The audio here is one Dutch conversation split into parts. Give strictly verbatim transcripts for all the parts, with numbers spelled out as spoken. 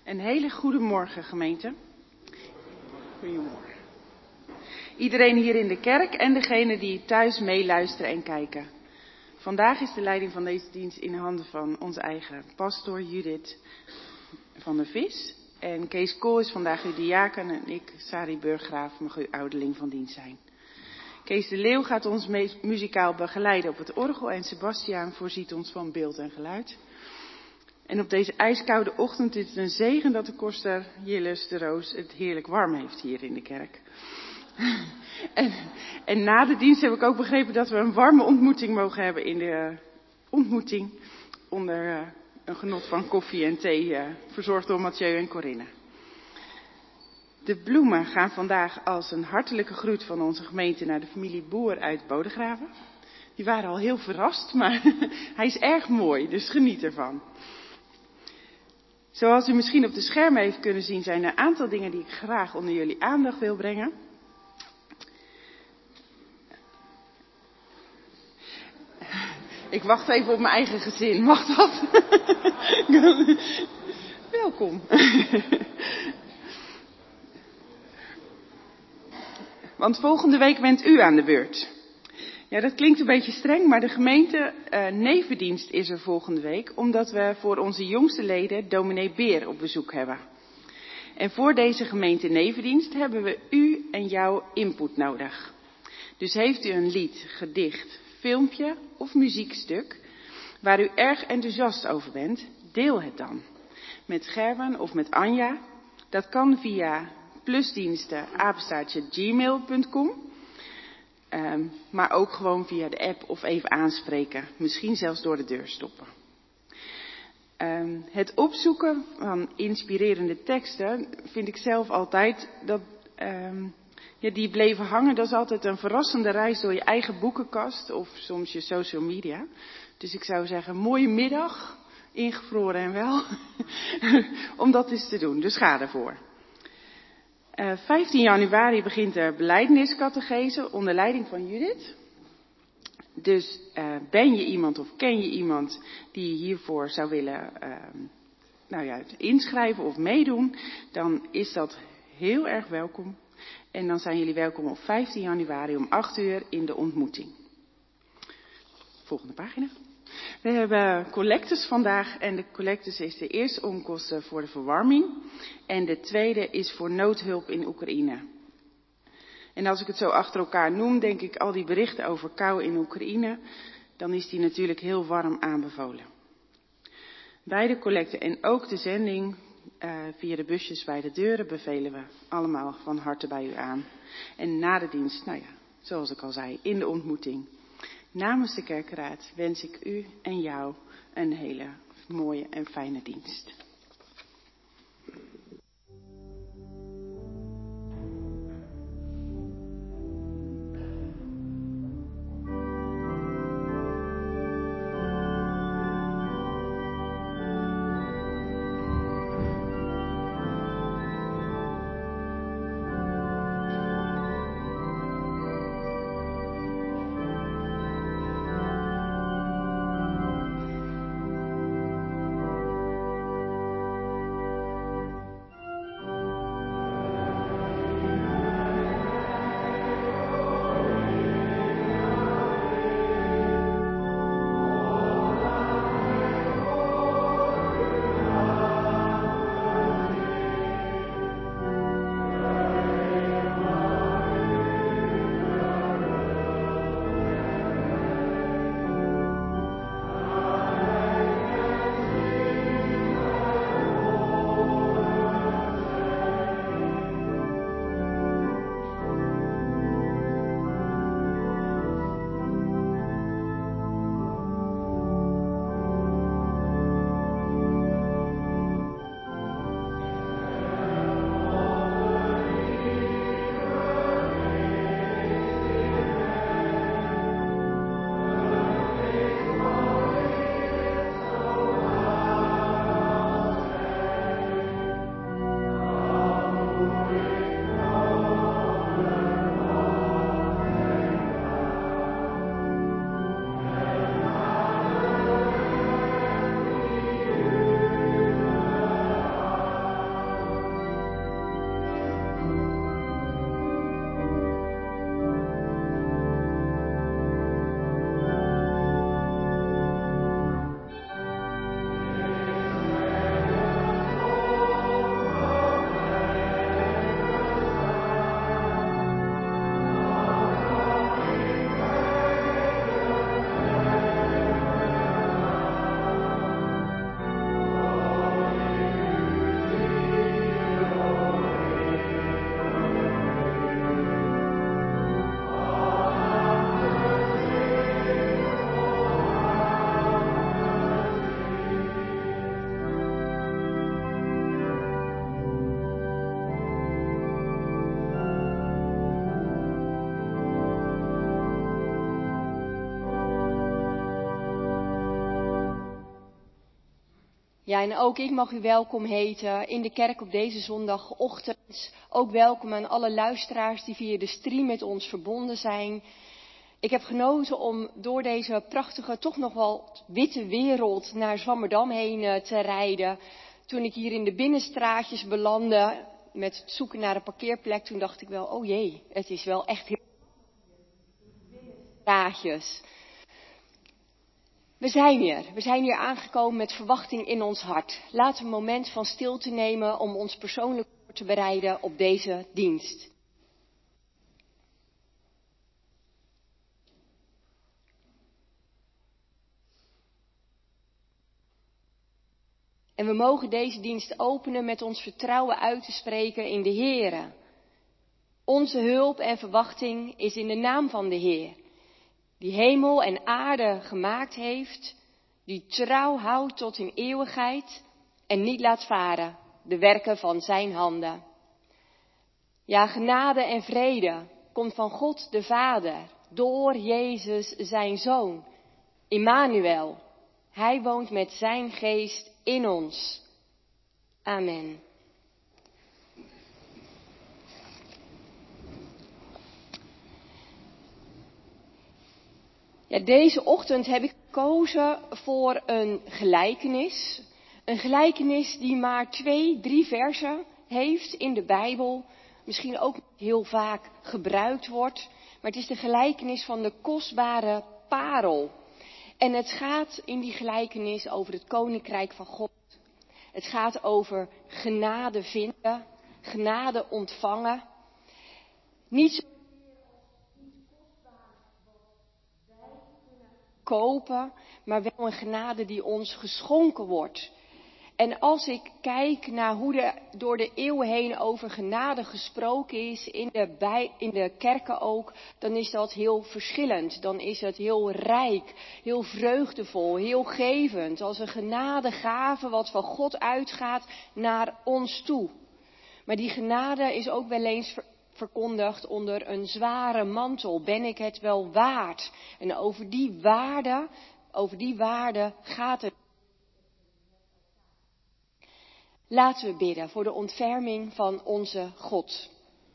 Een hele goede morgen, gemeente. Goedemorgen. Iedereen hier in de kerk en degenen die thuis meeluisteren en kijken. Vandaag is de leiding van deze dienst in de handen van onze eigen pastoor Judith van der Vis. En Kees Kool is vandaag uw diaken en ik, Sari Burggraaf, mag uw ouderling van dienst zijn. Kees de Leeuw gaat ons muzikaal begeleiden op het orgel en Sebastiaan voorziet ons van beeld en geluid. En op deze ijskoude ochtend is het een zegen dat de koster Jilles de Roos het heerlijk warm heeft hier in de kerk. en, en na de dienst heb ik ook begrepen dat we een warme ontmoeting mogen hebben in de uh, ontmoeting. Onder uh, een genot van koffie en thee, uh, verzorgd door Mathieu en Corinne. De bloemen gaan vandaag als een hartelijke groet van onze gemeente naar de familie Boer uit Bodegraven. Die waren al heel verrast, maar hij is erg mooi, dus geniet ervan. Zoals u misschien op de schermen heeft kunnen zien, zijn er een aantal dingen die ik graag onder jullie aandacht wil brengen. Ik wacht even op mijn eigen gezin, mag dat? Welkom. Want volgende week bent u aan de beurt. Ja, dat klinkt een beetje streng, maar de gemeente uh, nevendienst is er volgende week, omdat we voor onze jongste leden dominee Beer op bezoek hebben. En voor deze gemeente nevendienst hebben we u en jouw input nodig. Dus heeft u een lied, gedicht, filmpje of muziekstuk waar u erg enthousiast over bent, deel het dan. Met Gerben of met Anja. Dat kan via plusdiensten apenstaartje gmail punt com. Um, maar ook gewoon via de app of even aanspreken. Misschien zelfs door de deur stoppen. Um, het opzoeken van inspirerende teksten vind ik zelf altijd dat um, ja, die bleven hangen. Dat is altijd een verrassende reis door je eigen boekenkast of soms je social media. Dus ik zou zeggen, mooie middag, ingevroren en wel, om dat eens te doen. Dus ga ervoor. Uh, vijftien januari begint de belijdeniscategese onder leiding van Judith. Dus uh, ben je iemand of ken je iemand die hiervoor zou willen uh, nou ja, inschrijven of meedoen, dan is dat heel erg welkom. En dan zijn jullie welkom op vijftien januari om acht uur in de ontmoeting. Volgende pagina. We hebben collectes vandaag en de collectes is de eerste onkosten voor de verwarming en de tweede is voor noodhulp in Oekraïne. En als ik het zo achter elkaar noem, denk ik al die berichten over kou in Oekraïne, dan is die natuurlijk heel warm aanbevolen. Beide collecten en ook de zending uh, via de busjes bij de deuren bevelen we allemaal van harte bij u aan. En na de dienst, nou ja, zoals ik al zei, in de ontmoeting. Namens de kerkraad wens ik u en jou een hele mooie en fijne dienst. Ja, en ook ik mag u welkom heten in de kerk op deze zondagochtend. Ook welkom aan alle luisteraars die via de stream met ons verbonden zijn. Ik heb genoten om door deze prachtige, toch nog wel witte wereld naar Zwammerdam heen te rijden. Toen ik hier in de binnenstraatjes belandde met het zoeken naar een parkeerplek, toen dacht ik wel, oh jee, het is wel echt heel binnenstraatjes. We zijn hier. We zijn hier aangekomen met verwachting in ons hart. Laten we een moment van stilte nemen om ons persoonlijk voor te bereiden op deze dienst. En we mogen deze dienst openen met ons vertrouwen uit te spreken in de Heere. Onze hulp en verwachting is in de naam van de Heer, die hemel en aarde gemaakt heeft, die trouw houdt tot in eeuwigheid en niet laat varen de werken van zijn handen. Ja, genade en vrede komt van God de Vader, door Jezus zijn Zoon, Immanuel. Hij woont met zijn geest in ons. Amen. Ja, deze ochtend heb ik gekozen voor een gelijkenis. Een gelijkenis die maar twee, drie versen heeft in de Bijbel. Misschien ook heel vaak gebruikt wordt. Maar het is de gelijkenis van de kostbare parel. En het gaat in die gelijkenis over het koninkrijk van God. Het gaat over genade vinden, genade ontvangen. Niet zo kopen, maar wel een genade die ons geschonken wordt. En als ik kijk naar hoe er door de eeuwen heen over genade gesproken is, in de, bij, in de kerken ook, dan is dat heel verschillend. Dan is het heel rijk, heel vreugdevol, heel gevend. Als een genadegave wat van God uitgaat naar ons toe. Maar die genade is ook wel eens ver, verkondigd onder een zware mantel. Ben ik het wel waard? En over die waarde, over die waarde gaat het. Laten we bidden voor de ontferming van onze God.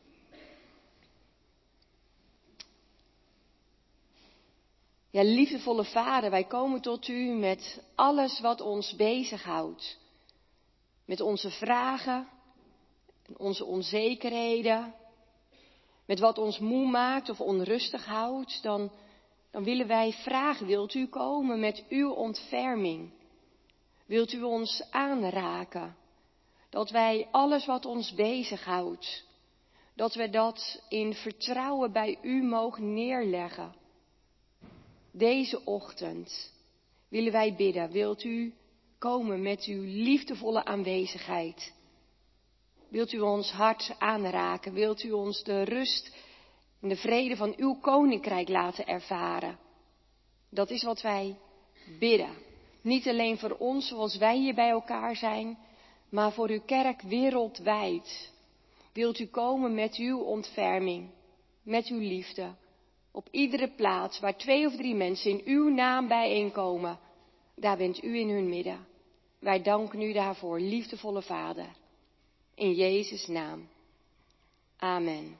Ja, liefdevolle Vader, wij komen tot u met alles wat ons bezighoudt. Met onze vragen, onze onzekerheden, met wat ons moe maakt of onrustig houdt. Dan, dan willen wij vragen, wilt u komen met uw ontferming? Wilt u ons aanraken? Dat wij alles wat ons bezighoudt, dat we dat in vertrouwen bij u mogen neerleggen. Deze ochtend willen wij bidden, wilt u komen met uw liefdevolle aanwezigheid? Wilt u ons hart aanraken? Wilt u ons de rust en de vrede van uw koninkrijk laten ervaren? Dat is wat wij bidden. Niet alleen voor ons zoals wij hier bij elkaar zijn, maar voor uw kerk wereldwijd. Wilt u komen met uw ontferming, met uw liefde. Op iedere plaats waar twee of drie mensen in uw naam bijeenkomen, daar bent u in hun midden. Wij danken u daarvoor, liefdevolle Vader. In Jezus' naam. Amen.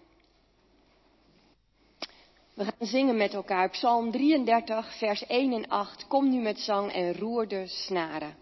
We gaan zingen met elkaar Psalm drieëndertig, vers één en acht. Kom nu met zang en roer de snaren.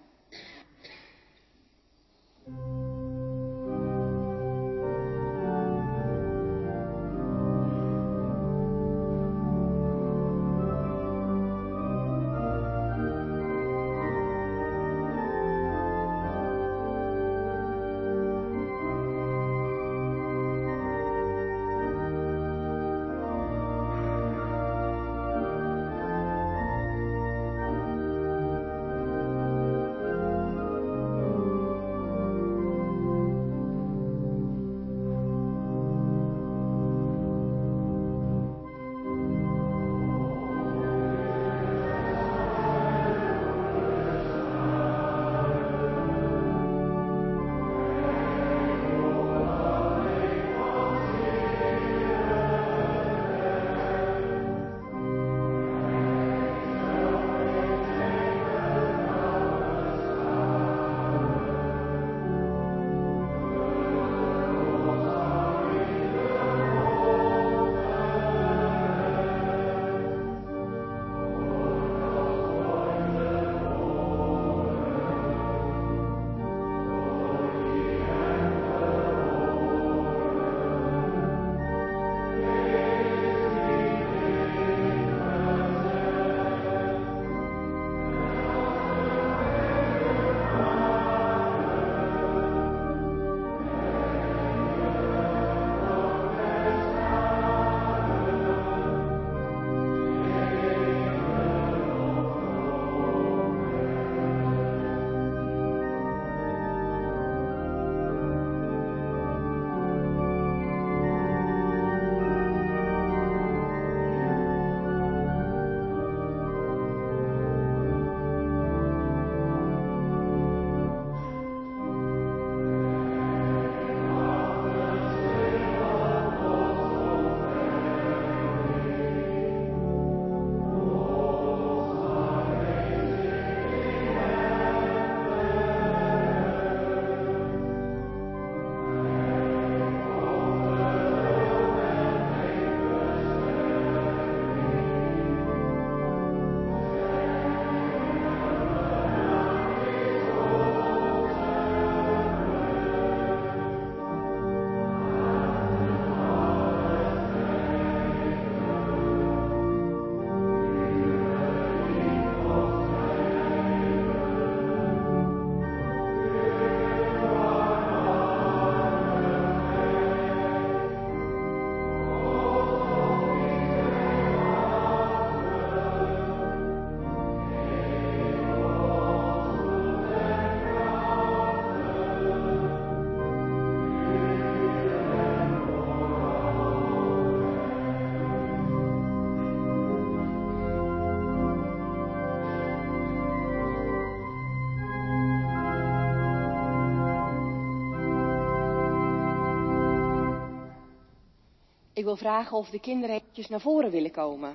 Ik wil vragen of de kinderen eventjes naar voren willen komen.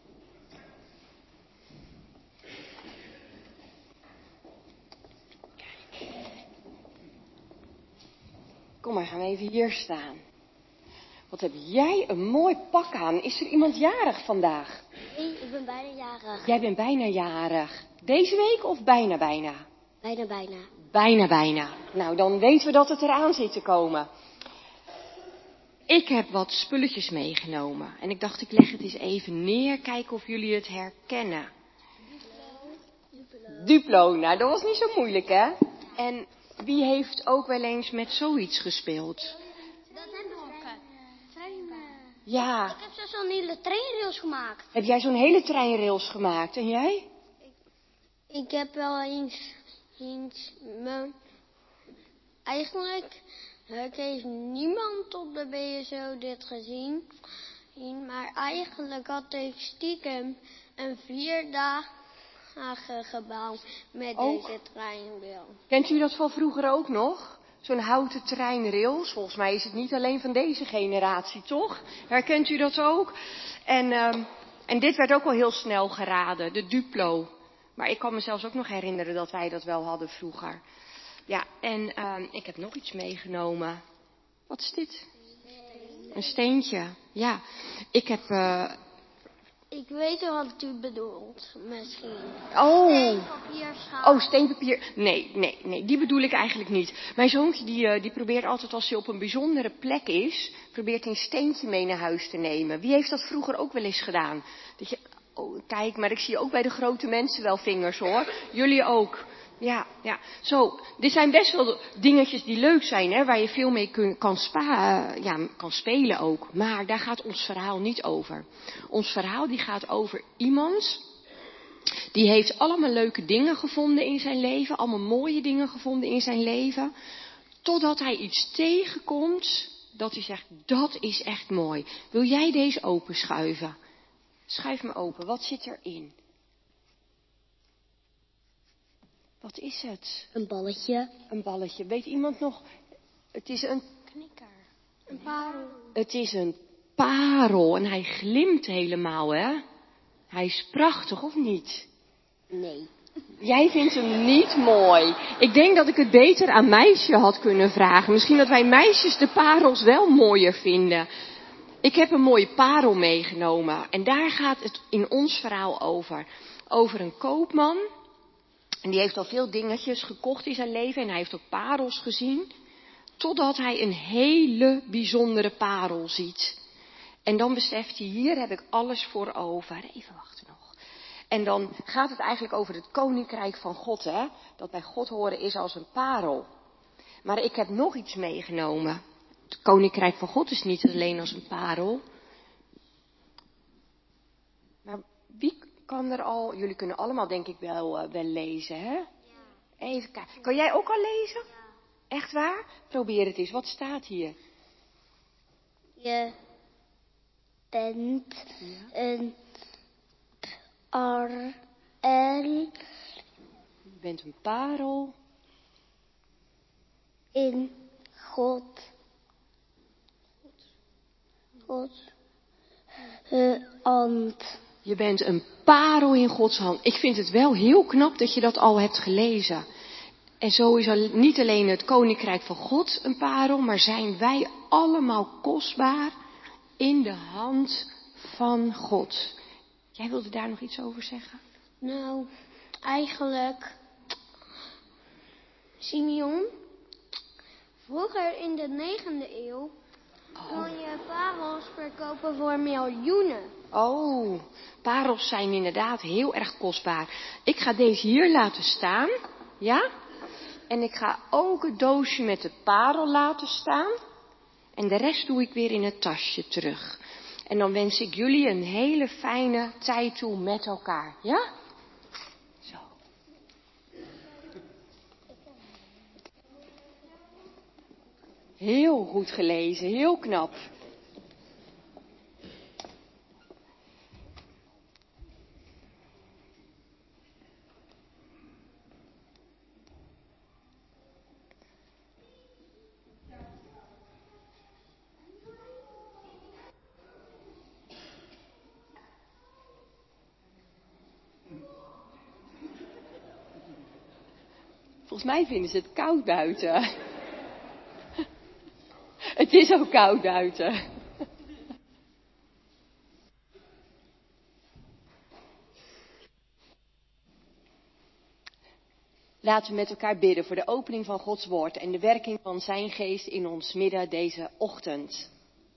Kijk. Kom maar, gaan we even hier staan. Wat heb jij een mooi pak aan. Is er iemand jarig vandaag? Nee, ik ben bijna jarig. Jij bent bijna jarig. Deze week of bijna bijna? Bijna, bijna. Bijna bijna. Nou, dan weten we dat het eraan zit te komen. Ik heb wat spulletjes meegenomen. En ik dacht, ik leg het eens even neer. Kijken of jullie het herkennen. Duplo. Duplo. Nou, dat was niet zo moeilijk, hè? En wie heeft ook wel eens met zoiets gespeeld? Dat zijn blokken. Treinen. Ja. Ik heb zelfs zo'n hele treinrails gemaakt. Heb jij zo'n hele treinrails gemaakt? En jij? Ik heb wel eens, eens me, eigenlijk ik heeft niemand op de B S O dit gezien. Maar eigenlijk had ik stiekem een vierdagen gebouw met Ook? deze treinrail. Kent u dat van vroeger ook nog? Zo'n houten treinrails. Volgens mij is het niet alleen van deze generatie, toch? Herkent u dat ook? En, um, en dit werd ook al heel snel geraden, de Duplo. Maar ik kan me zelfs ook nog herinneren dat wij dat wel hadden vroeger. Ja, en um, ik heb nog iets meegenomen. Wat is dit? Een steentje. Ja, ik heb... Uh... Ik weet wel wat u bedoelt, misschien. Oh. Steenpapier, schaal. Oh, steenpapier. Nee, nee, nee, die bedoel ik eigenlijk niet. Mijn zoontje die, uh, die probeert altijd als hij op een bijzondere plek is, probeert hij een steentje mee naar huis te nemen. Wie heeft dat vroeger ook wel eens gedaan? Dat je, oh, kijk, maar ik zie ook bij de grote mensen wel vingers, hoor. Jullie ook. Ja, ja. Zo, dit zijn best wel dingetjes die leuk zijn, hè, waar je veel mee kun, kan, spa, uh, ja, kan spelen ook. Maar daar gaat ons verhaal niet over. Ons verhaal die gaat over iemand die heeft allemaal leuke dingen gevonden in zijn leven, allemaal mooie dingen gevonden in zijn leven, totdat hij iets tegenkomt dat hij zegt, dat is echt mooi. Wil jij deze openschuiven? Schuif me open, wat zit erin? Wat is het? Een balletje. Een balletje. Weet iemand nog? Het is een Knikker. Een parel. Het is een parel en hij glimt helemaal, hè? Hij is prachtig, of niet? Nee. Jij vindt hem niet mooi. Ik denk dat ik het beter aan meisje had kunnen vragen. Misschien dat wij meisjes de parels wel mooier vinden. Ik heb een mooie parel meegenomen. En daar gaat het in ons verhaal over. Over een koopman. En die heeft al veel dingetjes gekocht in zijn leven. En hij heeft ook parels gezien. Totdat hij een hele bijzondere parel ziet. En dan beseft hij, hier heb ik alles voor over. Even wachten nog. En dan gaat het eigenlijk over het koninkrijk van God, hè. Dat bij God horen is als een parel. Maar ik heb nog iets meegenomen. Het koninkrijk van God is niet alleen als een parel. Maar wie kan er al, jullie kunnen allemaal denk ik wel, uh, wel lezen, hè? Ja. Even kijken. Kan jij ook al lezen? Ja. Echt waar? Probeer het eens. Wat staat hier? Je bent ja. een parel. Je bent een parel. In God. God. Uh, hand. Je bent een parel in Gods hand. Ik vind het wel heel knap dat je dat al hebt gelezen. En zo is al niet alleen het koninkrijk van God een parel, maar zijn wij allemaal kostbaar in de hand van God. Jij wilde daar nog iets over zeggen? Nou, eigenlijk, Simeon, vroeger in de negende eeuw oh. kon je parels verkopen voor miljoenen. Oh, parels zijn inderdaad heel erg kostbaar. Ik ga deze hier laten staan, ja? En ik ga ook het doosje met de parel laten staan. En de rest doe ik weer in het tasje terug. En dan wens ik jullie een hele fijne tijd toe met elkaar, ja? Zo. Heel goed gelezen, heel knap. Volgens mij vinden ze het koud buiten. Het is ook koud buiten. Laten we met elkaar bidden voor de opening van Gods woord en de werking van zijn geest in ons midden deze ochtend.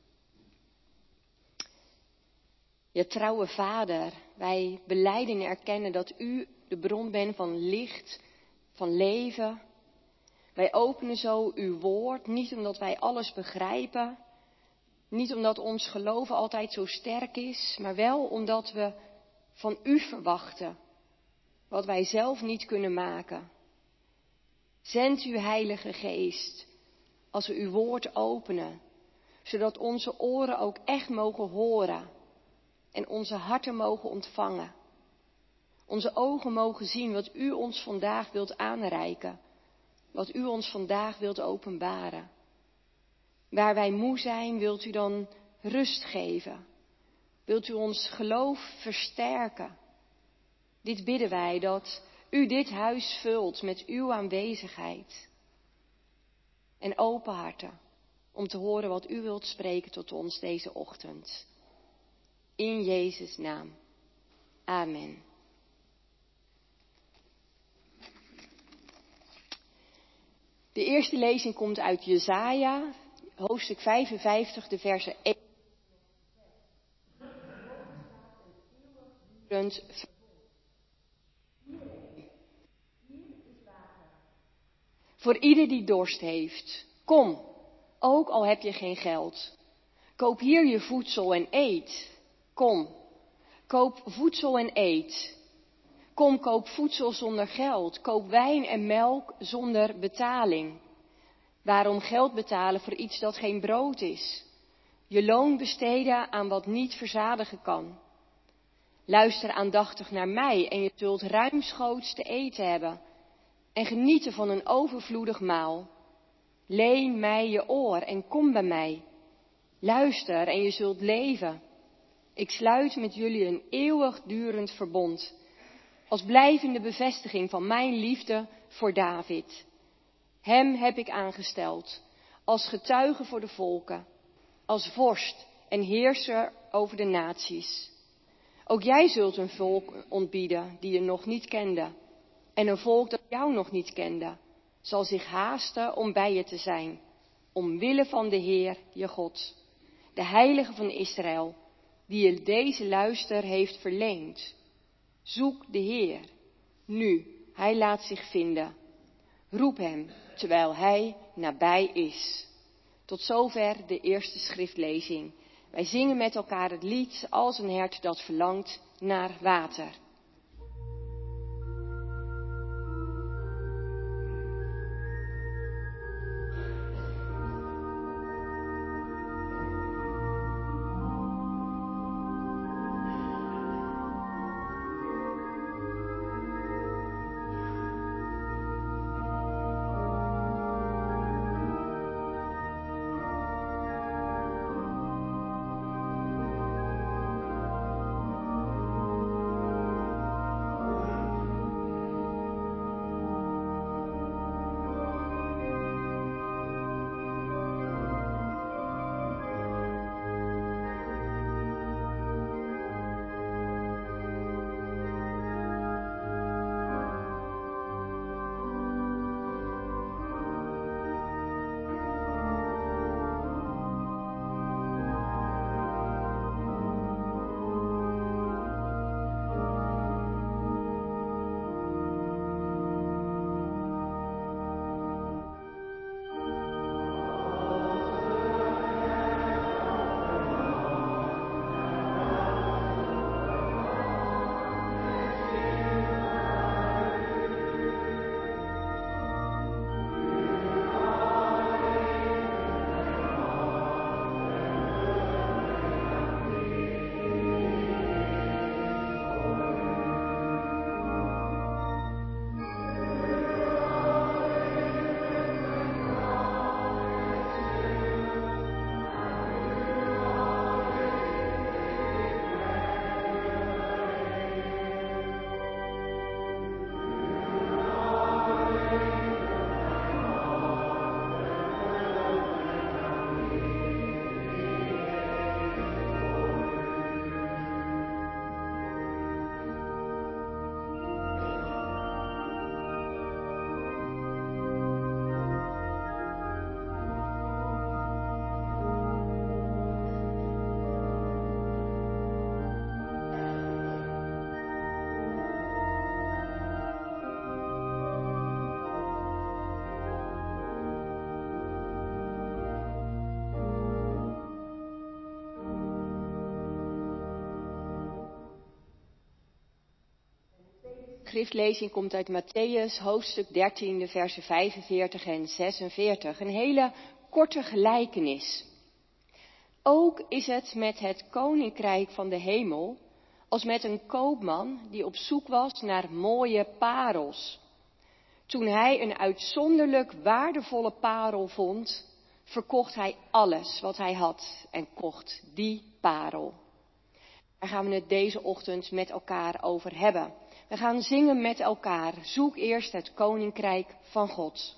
Ja, trouwe Vader, wij belijden en erkennen dat u de bron bent van licht, van leven. Wij openen zo uw woord, niet omdat wij alles begrijpen, niet omdat ons geloven altijd zo sterk is, maar wel omdat we van u verwachten wat wij zelf niet kunnen maken. Zend uw Heilige Geest als we uw woord openen, zodat onze oren ook echt mogen horen en onze harten mogen ontvangen. Onze ogen mogen zien wat u ons vandaag wilt aanreiken, wat u ons vandaag wilt openbaren. Waar wij moe zijn, wilt u dan rust geven. Wilt u ons geloof versterken. Dit bidden wij, dat u dit huis vult met uw aanwezigheid. En open harten om te horen wat u wilt spreken tot ons deze ochtend. In Jezus' naam. Amen. De eerste lezing komt uit Jesaja, hoofdstuk vijfenvijftig, de versen één. Voor ieder die dorst heeft, kom, ook al heb je geen geld. Koop hier je voedsel en eet. Kom, koop voedsel en eet. Kom, koop voedsel zonder geld. Koop wijn en melk zonder betaling. Waarom geld betalen voor iets dat geen brood is? Je loon besteden aan wat niet verzadigen kan. Luister aandachtig naar mij en je zult ruimschoots te eten hebben. En genieten van een overvloedig maal. Leen mij je oor en kom bij mij. Luister en je zult leven. Ik sluit met jullie een eeuwigdurend verbond. Als blijvende bevestiging van mijn liefde voor David. Hem heb ik aangesteld. Als getuige voor de volken. Als vorst en heerser over de naties. Ook jij zult een volk ontbieden die je nog niet kende. En een volk dat jou nog niet kende, zal zich haasten om bij je te zijn. Omwille van de Heer, je God. De Heilige van Israël, die je deze luister heeft verleend. Zoek de Heer. Nu, hij laat zich vinden. Roep hem, terwijl hij nabij is. Tot zover de eerste schriftlezing. Wij zingen met elkaar het lied Als een hert dat verlangt naar water. schriftlezing komt uit Mattheüs, hoofdstuk dertien, de versen vijfenveertig en zesenveertig. Een hele korte gelijkenis. Ook is het met het koninkrijk van de hemel als met een koopman die op zoek was naar mooie parels. Toen hij een uitzonderlijk waardevolle parel vond, verkocht hij alles wat hij had en kocht die parel. Daar gaan we het deze ochtend met elkaar over hebben. We gaan zingen met elkaar. Zoek eerst het koninkrijk van God.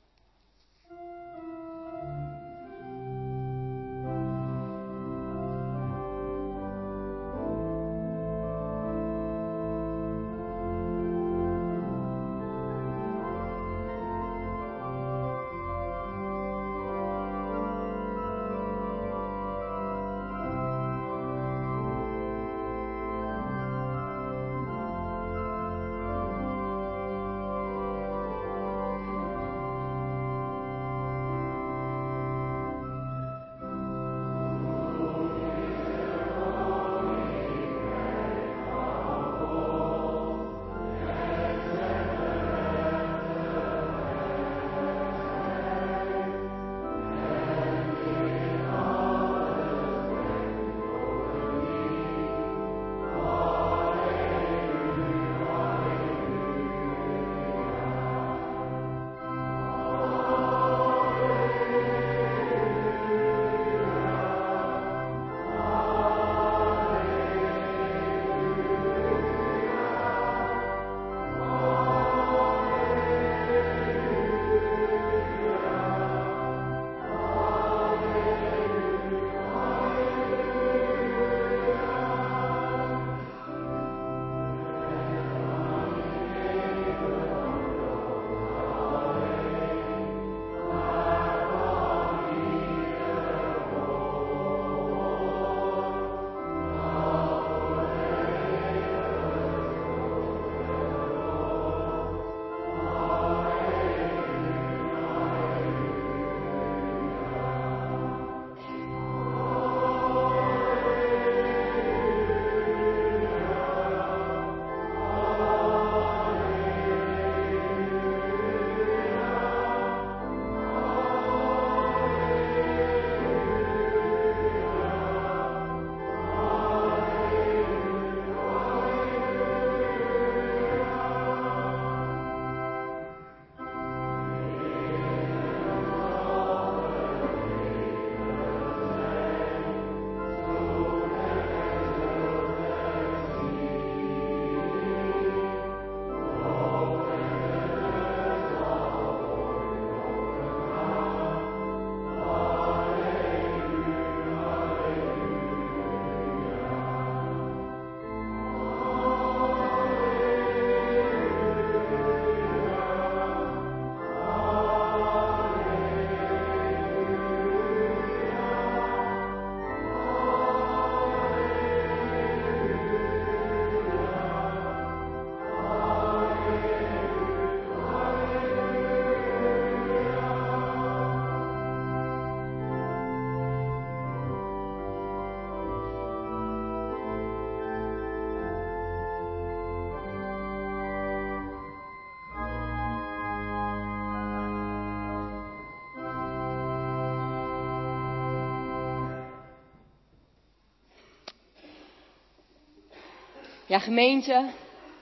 Ja, gemeente,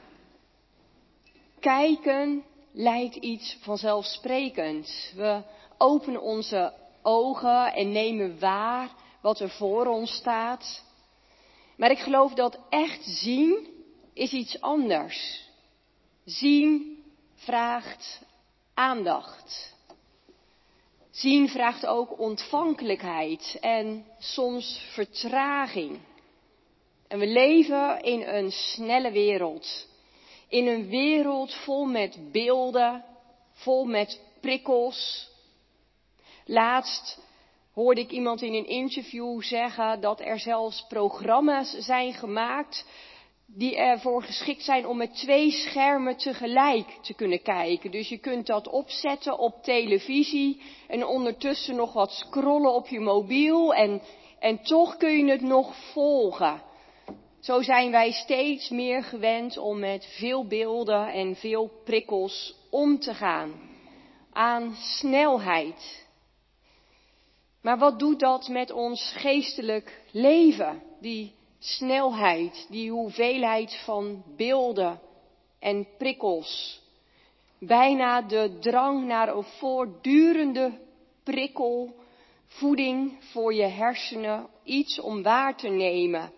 kijken lijkt iets vanzelfsprekends. We openen onze ogen en nemen waar wat er voor ons staat. Maar ik geloof dat echt zien is iets anders. Zien vraagt aandacht. Zien vraagt ook ontvankelijkheid en soms vertraging. En we leven in een snelle wereld. In een wereld vol met beelden, vol met prikkels. Laatst hoorde ik iemand in een interview zeggen dat er zelfs programma's zijn gemaakt die ervoor geschikt zijn om met twee schermen tegelijk te kunnen kijken. Dus je kunt dat opzetten op televisie en ondertussen nog wat scrollen op je mobiel en, en toch kun je het nog volgen. Zo zijn wij steeds meer gewend om met veel beelden en veel prikkels om te gaan. Aan snelheid. Maar wat doet dat met ons geestelijk leven? Die snelheid, die hoeveelheid van beelden en prikkels. Bijna de drang naar een voortdurende prikkel, voeding voor je hersenen, iets om waar te nemen.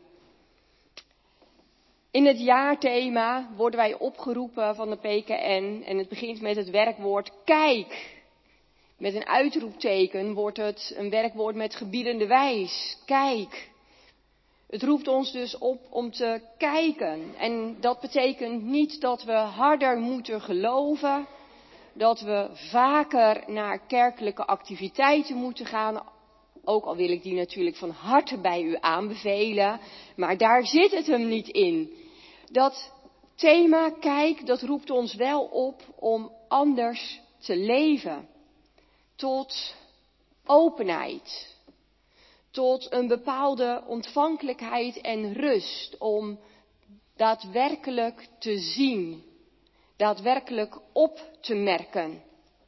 In het jaarthema worden wij opgeroepen van de P K N en het begint met het werkwoord kijk. Met een uitroepteken wordt het een werkwoord met gebiedende wijs. Kijk. Het roept ons dus op om te kijken. En dat betekent niet dat we harder moeten geloven, dat we vaker naar kerkelijke activiteiten moeten gaan. Ook al wil ik die natuurlijk van harte bij u aanbevelen, maar daar zit het hem niet in. Dat thema kijk, dat roept ons wel op om anders te leven. Tot openheid. Tot een bepaalde ontvankelijkheid en rust om daadwerkelijk te zien. Daadwerkelijk op te merken.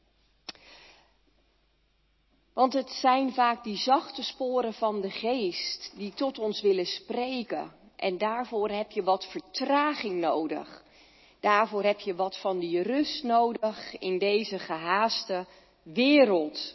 Want het zijn vaak die zachte sporen van de geest die tot ons willen spreken. En daarvoor heb je wat vertraging nodig. Daarvoor heb je wat van die rust nodig in deze gehaaste wereld.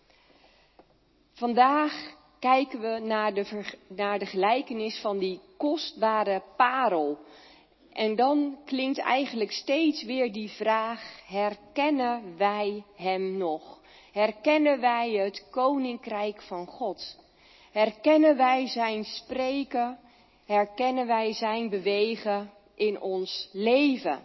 Vandaag kijken we naar de, naar de gelijkenis van die kostbare parel. En dan klinkt eigenlijk steeds weer die vraag, herkennen wij hem nog? Herkennen wij het koninkrijk van God? Herkennen wij zijn spreken? Herkennen wij zijn bewegen in ons leven?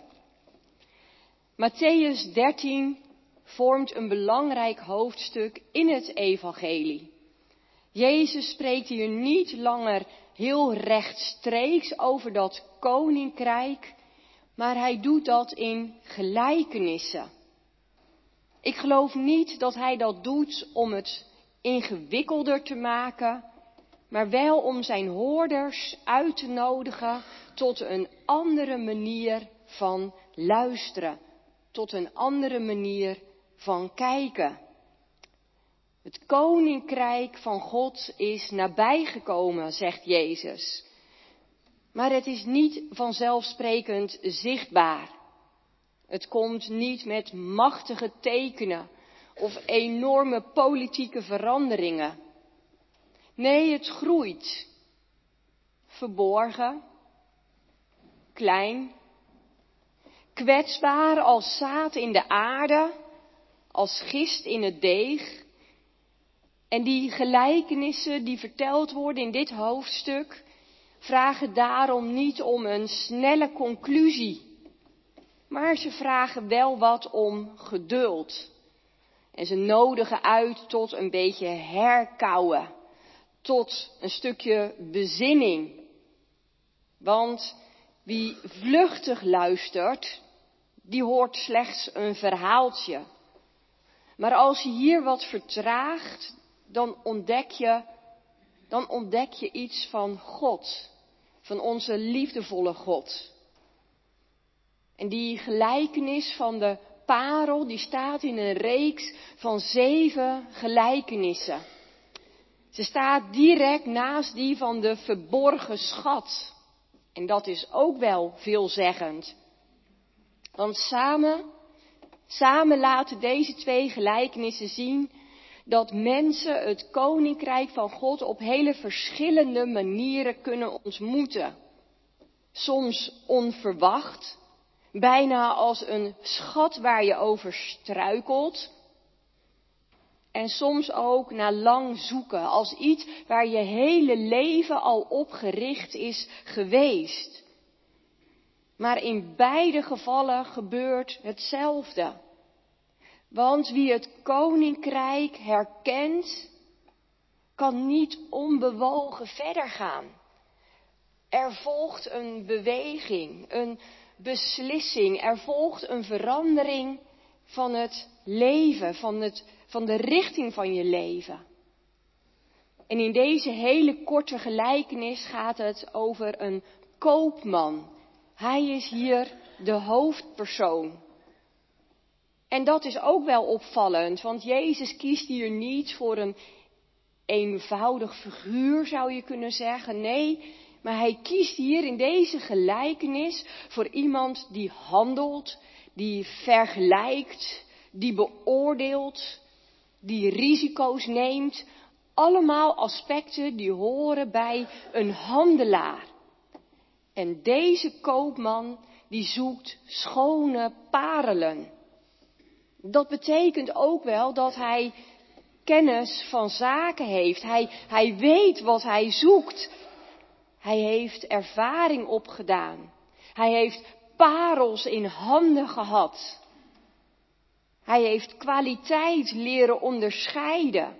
Mattheüs dertien vormt een belangrijk hoofdstuk in het evangelie. Jezus spreekt hier niet langer heel rechtstreeks over dat koninkrijk, maar hij doet dat in gelijkenissen. Ik geloof niet dat hij dat doet om het ingewikkelder te maken, maar wel om zijn hoorders uit te nodigen tot een andere manier van luisteren, tot een andere manier van kijken. Het koninkrijk van God is nabijgekomen, zegt Jezus. Maar het is niet vanzelfsprekend zichtbaar. Het komt niet met machtige tekenen of enorme politieke veranderingen. Nee, het groeit. Verborgen, klein, kwetsbaar als zaad in de aarde, als gist in het deeg. En die gelijkenissen die verteld worden in dit hoofdstuk vragen daarom niet om een snelle conclusie. Maar ze vragen wel wat om geduld. En ze nodigen uit tot een beetje herkauwen. Tot een stukje bezinning. Want wie vluchtig luistert, die hoort slechts een verhaaltje. Maar als je hier wat vertraagt, dan ontdek je, dan ontdek je iets van God. Van onze liefdevolle God. En die gelijkenis van de parel, die staat in een reeks van zeven gelijkenissen. Ze staat direct naast die van de verborgen schat. En dat is ook wel veelzeggend. Want samen, samen laten deze twee gelijkenissen zien dat mensen het koninkrijk van God op hele verschillende manieren kunnen ontmoeten. Soms onverwacht, bijna als een schat waar je over struikelt. En soms ook na lang zoeken, als iets waar je hele leven al op gericht is geweest. Maar in beide gevallen gebeurt hetzelfde. Want wie het koninkrijk herkent, kan niet onbewogen verder gaan. Er volgt een beweging, een beslissing, er volgt een verandering van het leven, van, het, van de richting van je leven. En in deze hele korte gelijkenis gaat het over een koopman. Hij is hier de hoofdpersoon. En dat is ook wel opvallend, want Jezus kiest hier niet voor een eenvoudig figuur, zou je kunnen zeggen. Nee, maar hij kiest hier in deze gelijkenis voor iemand die handelt, die vergelijkt, die beoordeelt, die risico's neemt. Allemaal aspecten die horen bij een handelaar. En deze koopman die zoekt schone parelen. Dat betekent ook wel dat hij kennis van zaken heeft. Hij, hij weet wat hij zoekt. Hij heeft ervaring opgedaan. Hij heeft parels in handen gehad. Hij heeft kwaliteit leren onderscheiden.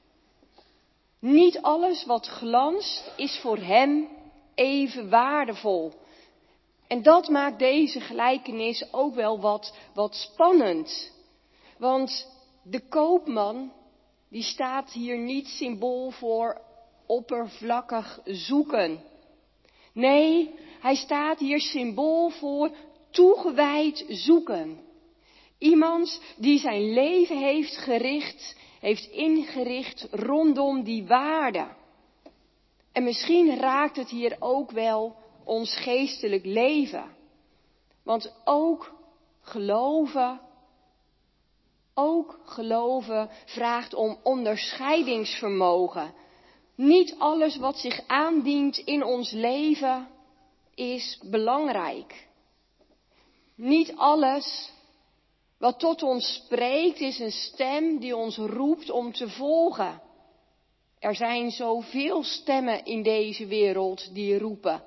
Niet alles wat glanst is voor hem even waardevol. En dat maakt deze gelijkenis ook wel wat, wat spannend. Want de koopman, die staat hier niet symbool voor oppervlakkig zoeken. Nee, hij staat hier symbool voor toegewijd zoeken. Iemand die zijn leven heeft gericht, heeft ingericht rondom die waarde. En misschien raakt het hier ook wel ons geestelijk leven. Want ook geloven, ook geloven vraagt om onderscheidingsvermogen. Niet alles wat zich aandient in ons leven is belangrijk. Niet alles wat tot ons spreekt is een stem die ons roept om te volgen. Er zijn zoveel stemmen in deze wereld die roepen.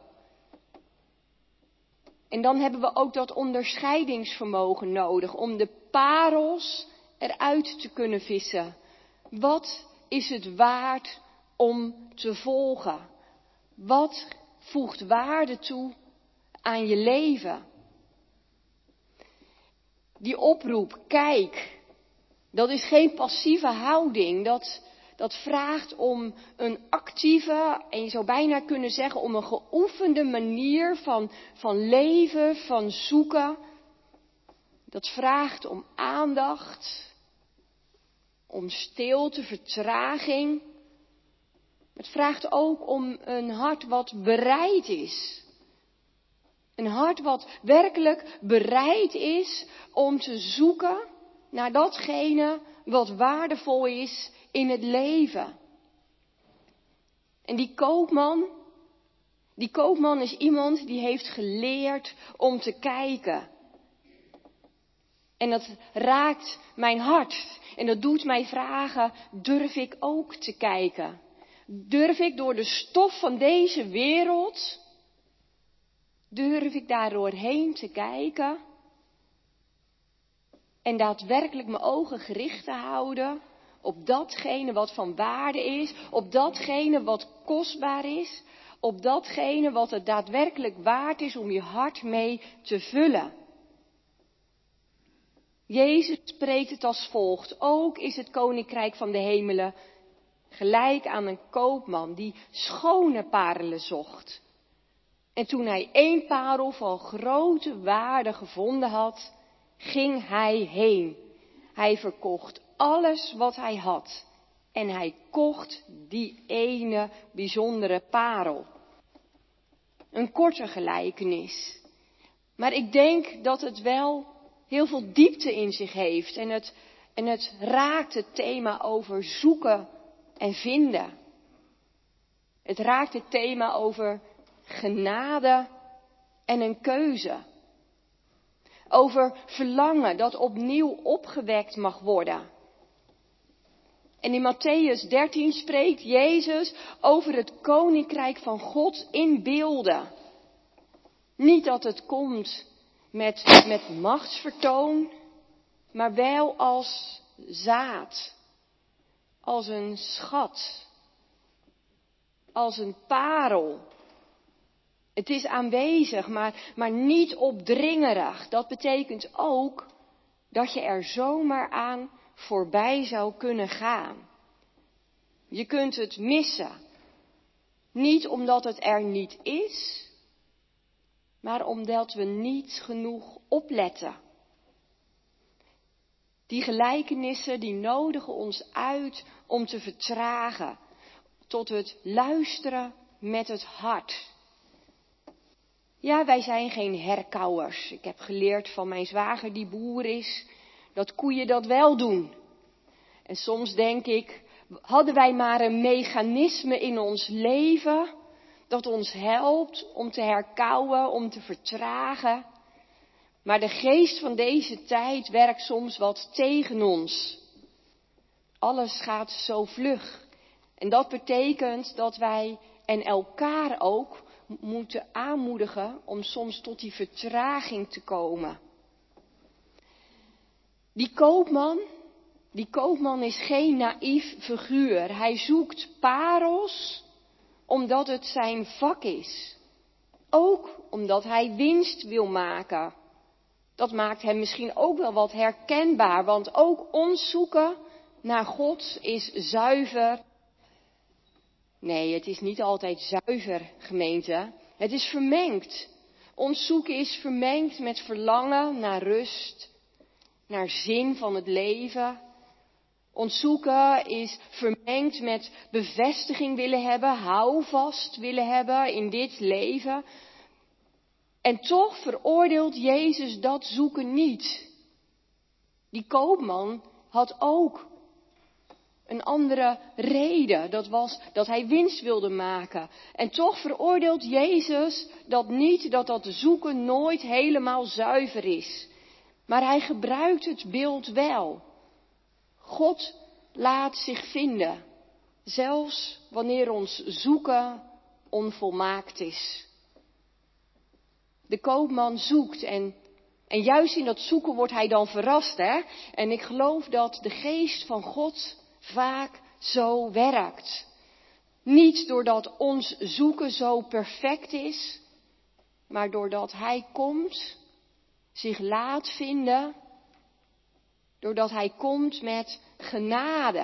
En dan hebben we ook dat onderscheidingsvermogen nodig om de parels eruit te kunnen vissen. Wat is het waard om te volgen? Wat voegt waarde toe aan je leven? Die oproep, kijk, dat is geen passieve houding. Dat, dat vraagt om een actieve, en je zou bijna kunnen zeggen, om een geoefende manier van, van leven, van zoeken. Dat vraagt om aandacht, om stilte, vertraging. Het vraagt ook om een hart wat bereid is. Een hart wat werkelijk bereid is om te zoeken naar datgene wat waardevol is in het leven. En die koopman, die koopman is iemand die heeft geleerd om te kijken. En dat raakt mijn hart. En dat doet mij vragen, durf ik ook te kijken? Durf ik door de stof van deze wereld, durf ik daar doorheen te kijken? En daadwerkelijk mijn ogen gericht te houden op datgene wat van waarde is, op datgene wat kostbaar is, op datgene wat het daadwerkelijk waard is om je hart mee te vullen. Jezus spreekt het als volgt. Ook is het koninkrijk van de hemelen gelijk aan een koopman die schone parelen zocht. En toen hij één parel van grote waarde gevonden had, ging hij heen. Hij verkocht alles wat hij had. En hij kocht die ene bijzondere parel. Een korte gelijkenis. Maar ik denk dat het wel heel veel diepte in zich heeft. En het, en het raakt het thema over zoeken en vinden. Het raakt het thema over genade en een keuze. Over verlangen dat opnieuw opgewekt mag worden. En in Mattheüs dertien spreekt Jezus over het koninkrijk van God in beelden. Niet dat het komt met, met machtsvertoon, maar wel als zaad, als een schat, als een parel. Het is aanwezig, maar, maar niet opdringerig. Dat betekent ook dat je er zomaar aan voorbij zou kunnen gaan. Je kunt het missen. Niet omdat het er niet is, maar omdat we niet genoeg opletten. Die gelijkenissen die nodigen ons uit om te vertragen, tot het luisteren met het hart. Ja, wij zijn geen herkauwers. Ik heb geleerd van mijn zwager die boer is, dat koeien dat wel doen. En soms denk ik, hadden wij maar een mechanisme in ons leven dat ons helpt om te herkauwen, om te vertragen. Maar de geest van deze tijd werkt soms wat tegen ons. Alles gaat zo vlug. En dat betekent dat wij en elkaar ook moeten aanmoedigen om soms tot die vertraging te komen. Die koopman, die koopman is geen naïef figuur. Hij zoekt parels omdat het zijn vak is. Ook omdat hij winst wil maken. Dat maakt hem misschien ook wel wat herkenbaar, want ook ons zoeken naar God is zuiver. Nee, het is niet altijd zuiver, gemeente. Het is vermengd. Ons zoeken is vermengd met verlangen naar rust, naar zin van het leven. Ons zoeken is vermengd met bevestiging willen hebben, houvast willen hebben in dit leven. En toch veroordeelt Jezus dat zoeken niet. Die koopman had ook een andere reden. Dat was dat hij winst wilde maken. En toch veroordeelt Jezus dat niet, dat dat zoeken nooit helemaal zuiver is. Maar hij gebruikt het beeld wel. God laat zich vinden, zelfs wanneer ons zoeken onvolmaakt is. De koopman zoekt en, en juist in dat zoeken wordt hij dan verrast, hè? En ik geloof dat de geest van God vaak zo werkt. Niet doordat ons zoeken zo perfect is, maar doordat hij komt, zich laat vinden, doordat hij komt met genade.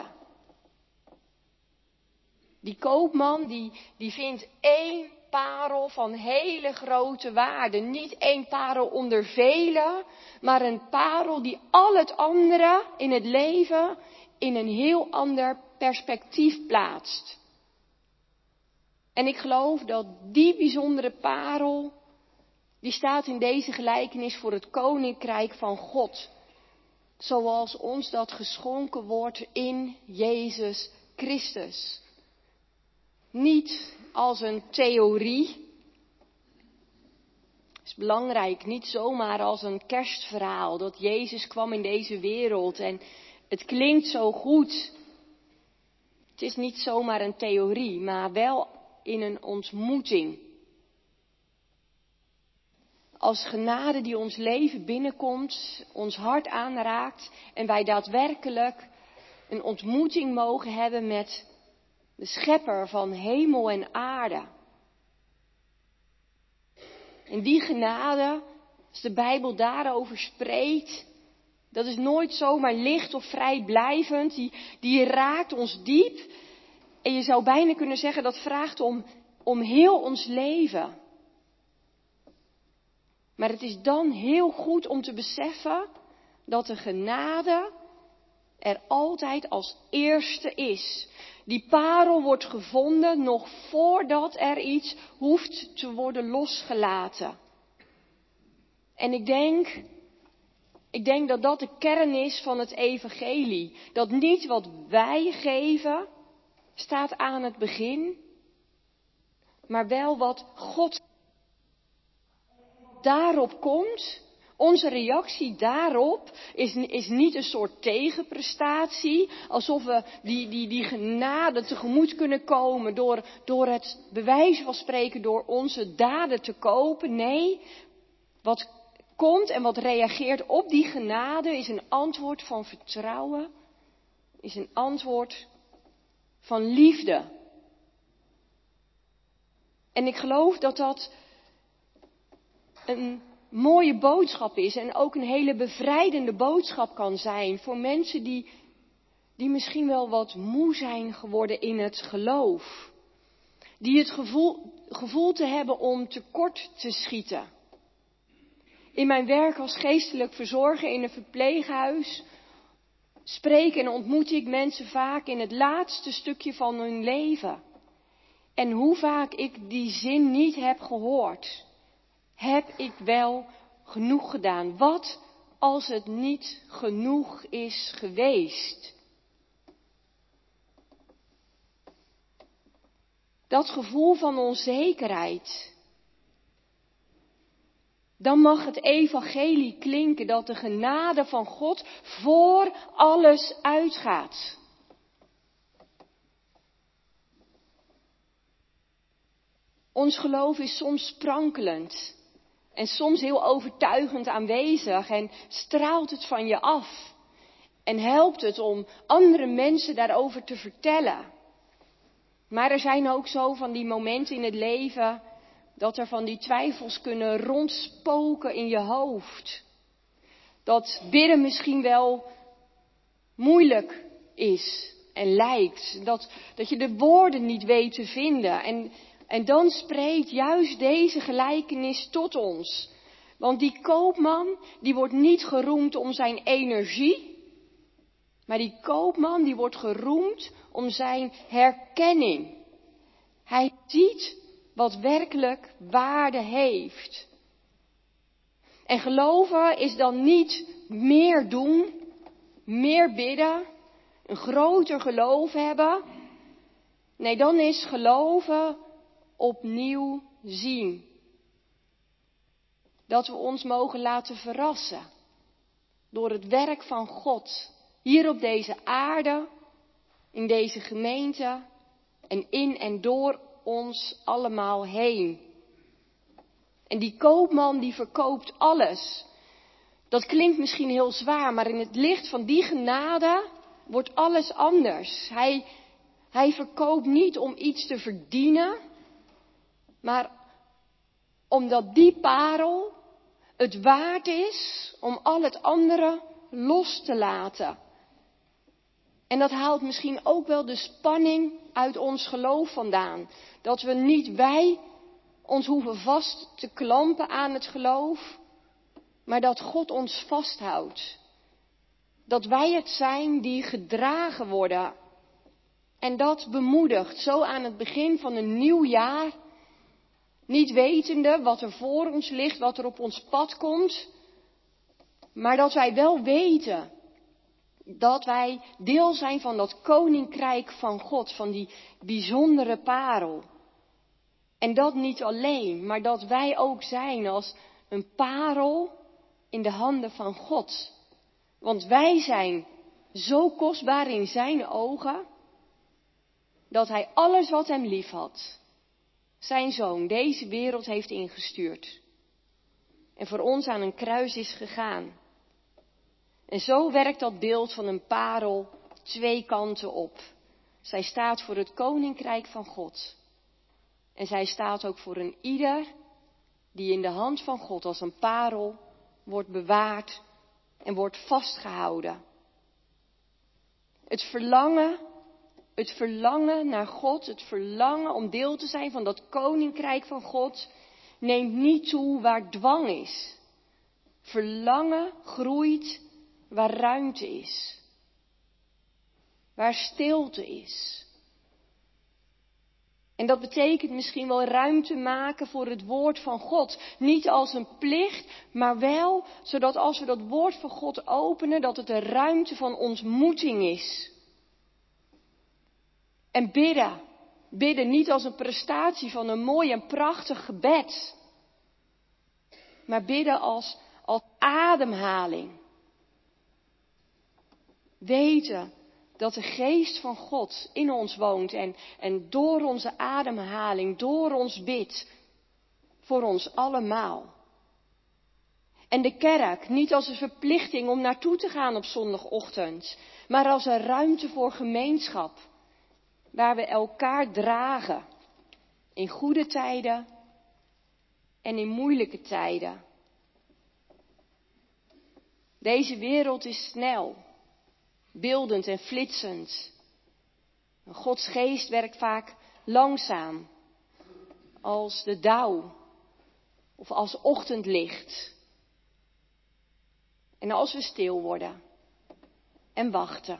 Die koopman die, die vindt één parel van hele grote waarde. Niet één parel onder vele, maar een parel die al het andere in het leven in een heel ander perspectief plaatst. En ik geloof dat die bijzondere parel, die staat in deze gelijkenis voor het koninkrijk van God. Zoals ons dat geschonken wordt in Jezus Christus. Niet als een theorie. Het is belangrijk, niet zomaar als een kerstverhaal dat Jezus kwam in deze wereld en het klinkt zo goed. Het is niet zomaar een theorie, maar wel in een ontmoeting. Als genade die ons leven binnenkomt, ons hart aanraakt en wij daadwerkelijk een ontmoeting mogen hebben met de schepper van hemel en aarde. En die genade, als de Bijbel daarover spreekt, dat is nooit zomaar licht of vrijblijvend. Die, die raakt ons diep. En je zou bijna kunnen zeggen dat vraagt om, om heel ons leven. Maar het is dan heel goed om te beseffen dat de genade er altijd als eerste is. Die parel wordt gevonden nog voordat er iets hoeft te worden losgelaten. En ik denk, ik denk dat dat de kern is van het evangelie. Dat niet wat wij geven staat aan het begin, maar wel wat God daarop komt. Onze reactie daarop is, is niet een soort tegenprestatie, alsof we die, die, die genade tegemoet kunnen komen door, door het bewijs van spreken, door onze daden te kopen. Nee, wat komt en wat reageert op die genade is een antwoord van vertrouwen, is een antwoord van liefde. En ik geloof dat dat een mooie boodschap is en ook een hele bevrijdende boodschap kan zijn voor mensen die, die misschien wel wat moe zijn geworden in het geloof. Die het gevoel, gevoel te hebben om tekort te schieten. In mijn werk als geestelijk verzorger in een verpleeghuis spreek en ontmoet ik mensen vaak in het laatste stukje van hun leven. En hoe vaak ik die zin niet heb gehoord. Heb ik wel genoeg gedaan? Wat als het niet genoeg is geweest? Dat gevoel van onzekerheid. Dan mag het evangelie klinken dat de genade van God voor alles uitgaat. Ons geloof is soms sprankelend en soms heel overtuigend aanwezig en straalt het van je af en helpt het om andere mensen daarover te vertellen. Maar er zijn ook zo van die momenten in het leven dat er van die twijfels kunnen rondspoken in je hoofd. Dat bidden misschien wel moeilijk is en lijkt. Dat, dat je de woorden niet weet te vinden. En, en dan spreekt juist deze gelijkenis tot ons. Want die koopman, die wordt niet geroemd om zijn energie. Maar die koopman, die wordt geroemd om zijn herkenning. Hij ziet wat werkelijk waarde heeft. En geloven is dan niet meer doen, meer bidden, een groter geloof hebben. Nee, dan is geloven opnieuw zien. Dat we ons mogen laten verrassen door het werk van God. Hier op deze aarde, in deze gemeente en in en door ons allemaal heen. En die koopman die verkoopt alles. Dat klinkt misschien heel zwaar, maar in het licht van die genade wordt alles anders. Hij, hij verkoopt niet om iets te verdienen, maar omdat die parel het waard is om al het andere los te laten. En dat haalt misschien ook wel de spanning uit ons geloof vandaan. Dat we niet wij ons hoeven vast te klampen aan het geloof, maar dat God ons vasthoudt. Dat wij het zijn die gedragen worden. En dat bemoedigt, zo aan het begin van een nieuw jaar, niet wetende wat er voor ons ligt, wat er op ons pad komt, maar dat wij wel weten dat wij deel zijn van dat koninkrijk van God, van die bijzondere parel. En dat niet alleen, maar dat wij ook zijn als een parel in de handen van God. Want wij zijn zo kostbaar in zijn ogen, dat hij alles wat hem lief had, zijn zoon, deze wereld heeft ingestuurd. En voor ons aan een kruis is gegaan. En zo werkt dat beeld van een parel twee kanten op. Zij staat voor het koninkrijk van God. En zij staat ook voor een ieder die in de hand van God als een parel wordt bewaard en wordt vastgehouden. Het verlangen, het verlangen naar God, het verlangen om deel te zijn van dat koninkrijk van God, neemt niet toe waar dwang is. Verlangen groeit waar ruimte is. Waar stilte is. En dat betekent misschien wel ruimte maken voor het woord van God. Niet als een plicht, maar wel zodat als we dat woord van God openen, dat het een ruimte van ontmoeting is. En bidden. Bidden niet als een prestatie van een mooi en prachtig gebed. Maar bidden als, als ademhaling. Weten dat de geest van God in ons woont en, en door onze ademhaling, door ons bidt, voor ons allemaal. En de kerk niet als een verplichting om naartoe te gaan op zondagochtend, maar als een ruimte voor gemeenschap, waar we elkaar dragen, in goede tijden en in moeilijke tijden. Deze wereld is snel. Beeldend en flitsend. Gods geest werkt vaak langzaam. Als de dauw. Of als ochtendlicht. En als we stil worden en wachten,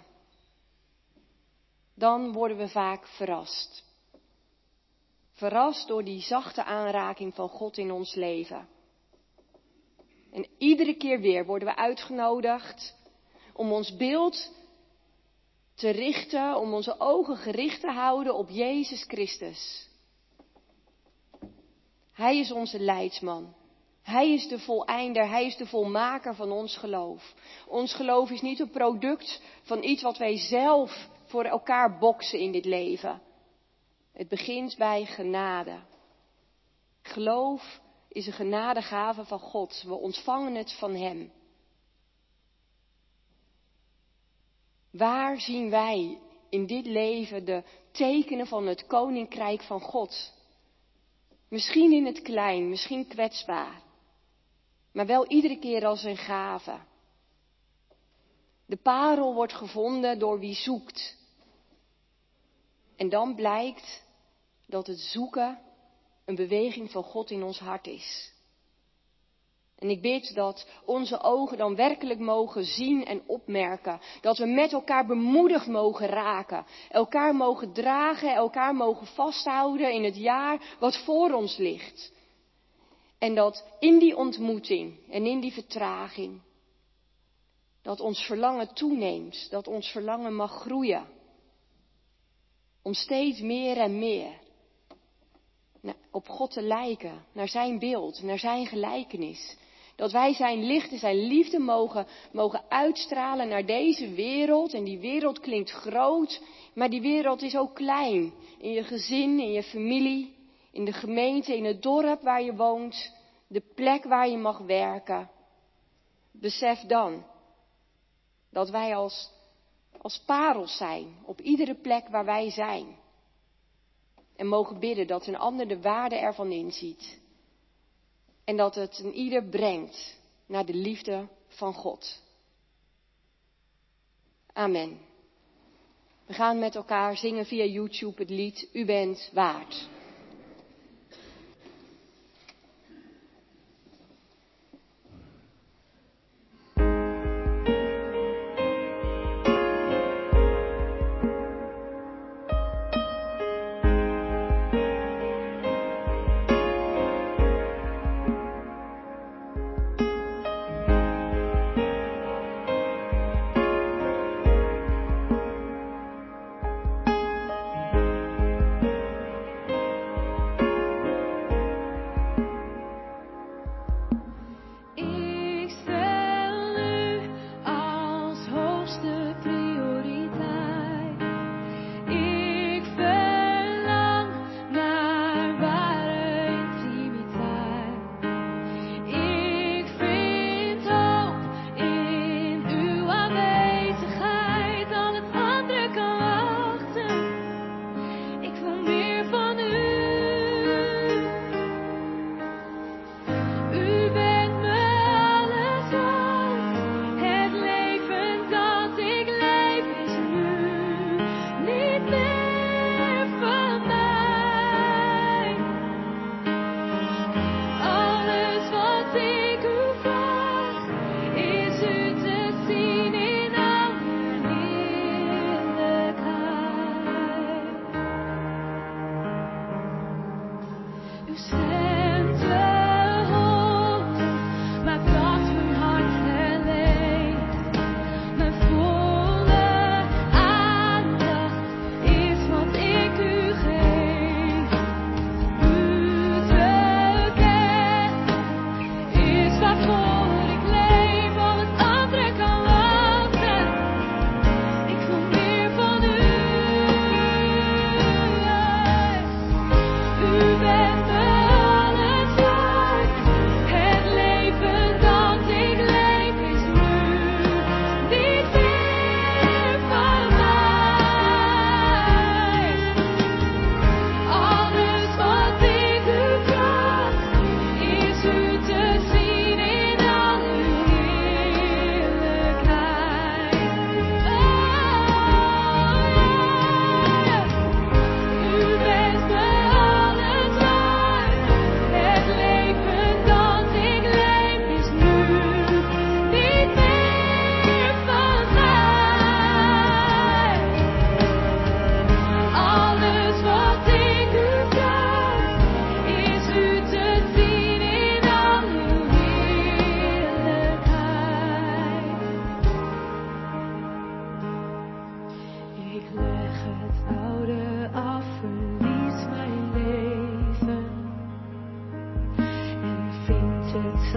dan worden we vaak verrast. Verrast door die zachte aanraking van God in ons leven. En iedere keer weer worden we uitgenodigd om ons beeld te richten, om onze ogen gericht te houden op Jezus Christus. Hij is onze leidsman. Hij is de voleinder, hij is de volmaker van ons geloof. Ons geloof is niet een product van iets wat wij zelf voor elkaar boksen in dit leven. Het begint bij genade. Geloof is een genadegave van God. We ontvangen het van hem. Waar zien wij in dit leven de tekenen van het koninkrijk van God? Misschien in het klein, misschien kwetsbaar. Maar wel iedere keer als een gave. De parel wordt gevonden door wie zoekt. En dan blijkt dat het zoeken een beweging van God in ons hart is. En ik bid dat onze ogen dan werkelijk mogen zien en opmerken. Dat we met elkaar bemoedigd mogen raken. Elkaar mogen dragen, elkaar mogen vasthouden in het jaar wat voor ons ligt. En dat in die ontmoeting en in die vertraging, dat ons verlangen toeneemt, dat ons verlangen mag groeien. Om steeds meer en meer op God te lijken, naar zijn beeld, naar zijn gelijkenis. Dat wij zijn licht en zijn liefde mogen, mogen uitstralen naar deze wereld. En die wereld klinkt groot, maar die wereld is ook klein. In je gezin, in je familie, in de gemeente, in het dorp waar je woont. De plek waar je mag werken. Besef dan dat wij als, als parels zijn op iedere plek waar wij zijn. En mogen bidden dat een ander de waarde ervan inziet. En dat het een ieder brengt naar de liefde van God. Amen. We gaan met elkaar zingen via YouTube het lied U bent waard.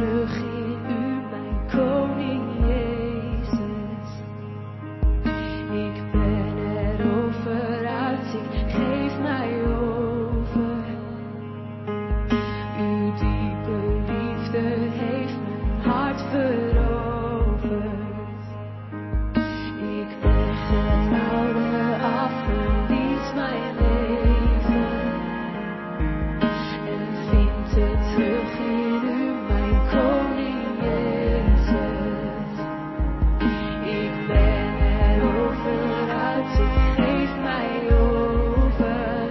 terug in u, mijn koning Jezus. Ik ben erover uit, ik geef mij over. Uw diepe liefde heeft mijn hart veroverd. Ik leg het oude af, verlies mijn leven. En vind het terug in u, mijn koning Jezus. Ik ben erover uit, ik geef mij over.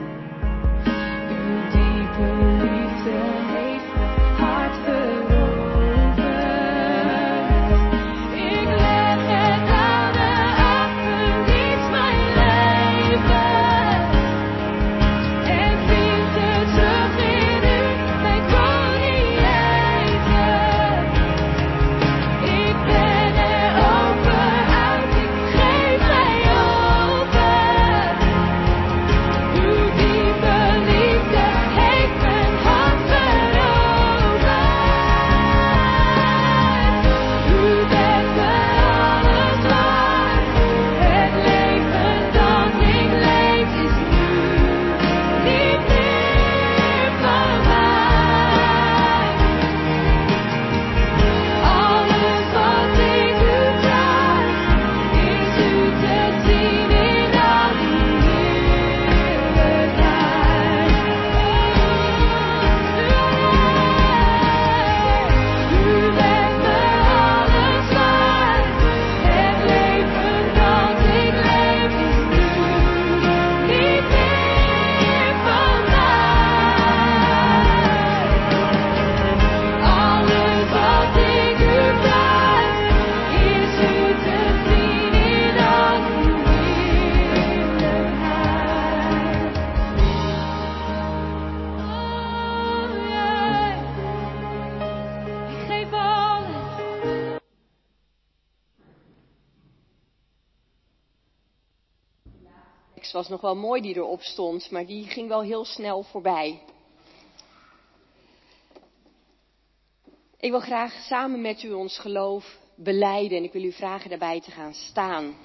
Uw diepe liefde heeft mijn hart veroverd. Ik leg het oude af, verlies mijn leven. En vind het terug in u, mijn koning Jezus. Ik ben erover uit, ik geef mij over. Uw diepe liefde heeft mijn hart veroverd. U bent me alles waard. Het leven dat ik leef is nu niet meer van mij. Alles wat ik u vraag, is u te zien in al uw heerlijkheid. U bent me alles waard. Het leven dat ik leef is nu niet meer van mij. Alles wat ik u vraag, is u te zien in al uw heerlijkheid. Oh ja, ik geef alles. Het was nog wel mooi die erop stond, maar die ging wel heel snel voorbij. Ik wil graag samen met u ons geloof belijden en ik wil u vragen daarbij te gaan staan.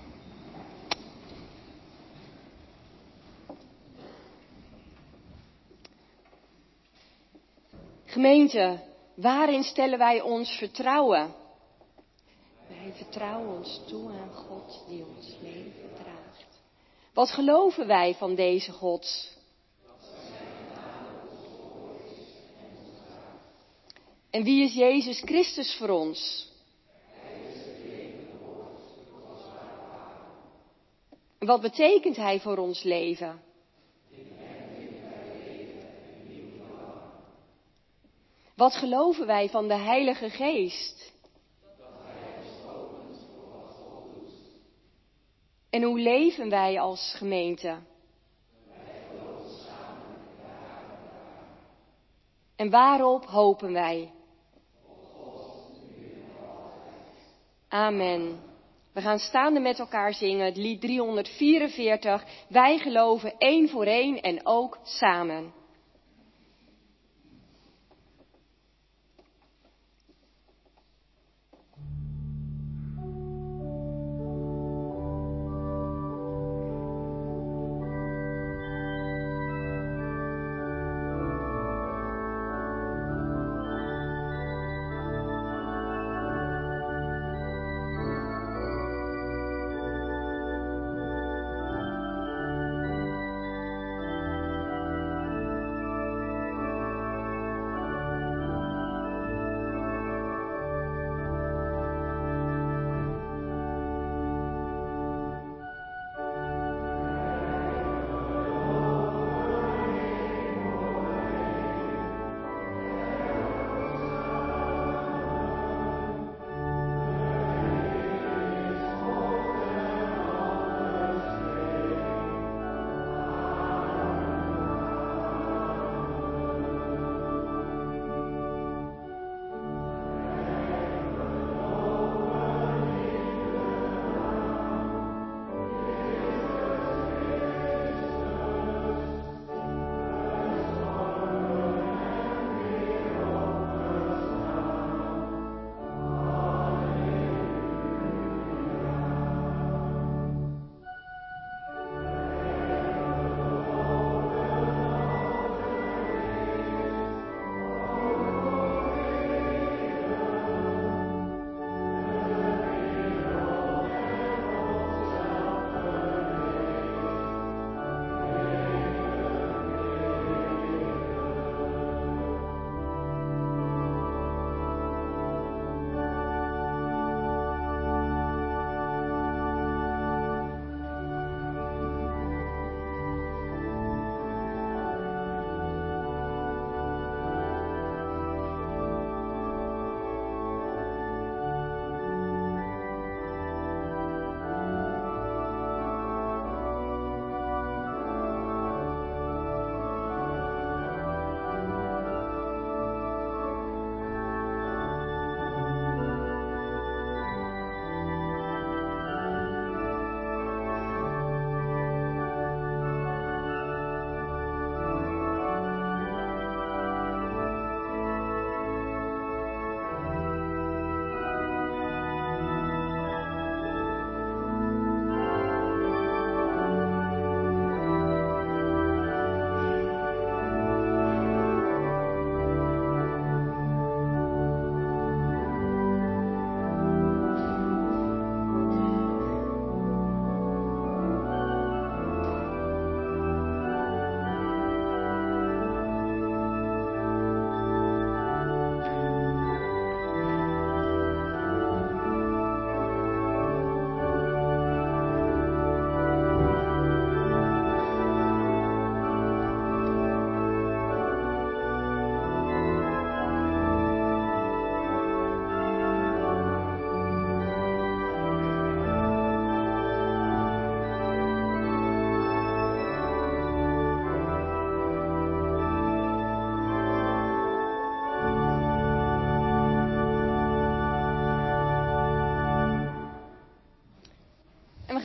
Gemeente, waarin stellen wij ons vertrouwen? Wij vertrouwen ons toe aan God die ons leven draagt. Wat geloven wij van deze God? En wie is Jezus Christus voor ons? En wat betekent Hij voor ons leven? Wat geloven wij van de Heilige Geest? En hoe leven wij als gemeente? En waarop hopen wij? Amen. We gaan staande met elkaar zingen het lied driehonderdvierenveertig. Wij geloven één voor één en ook samen.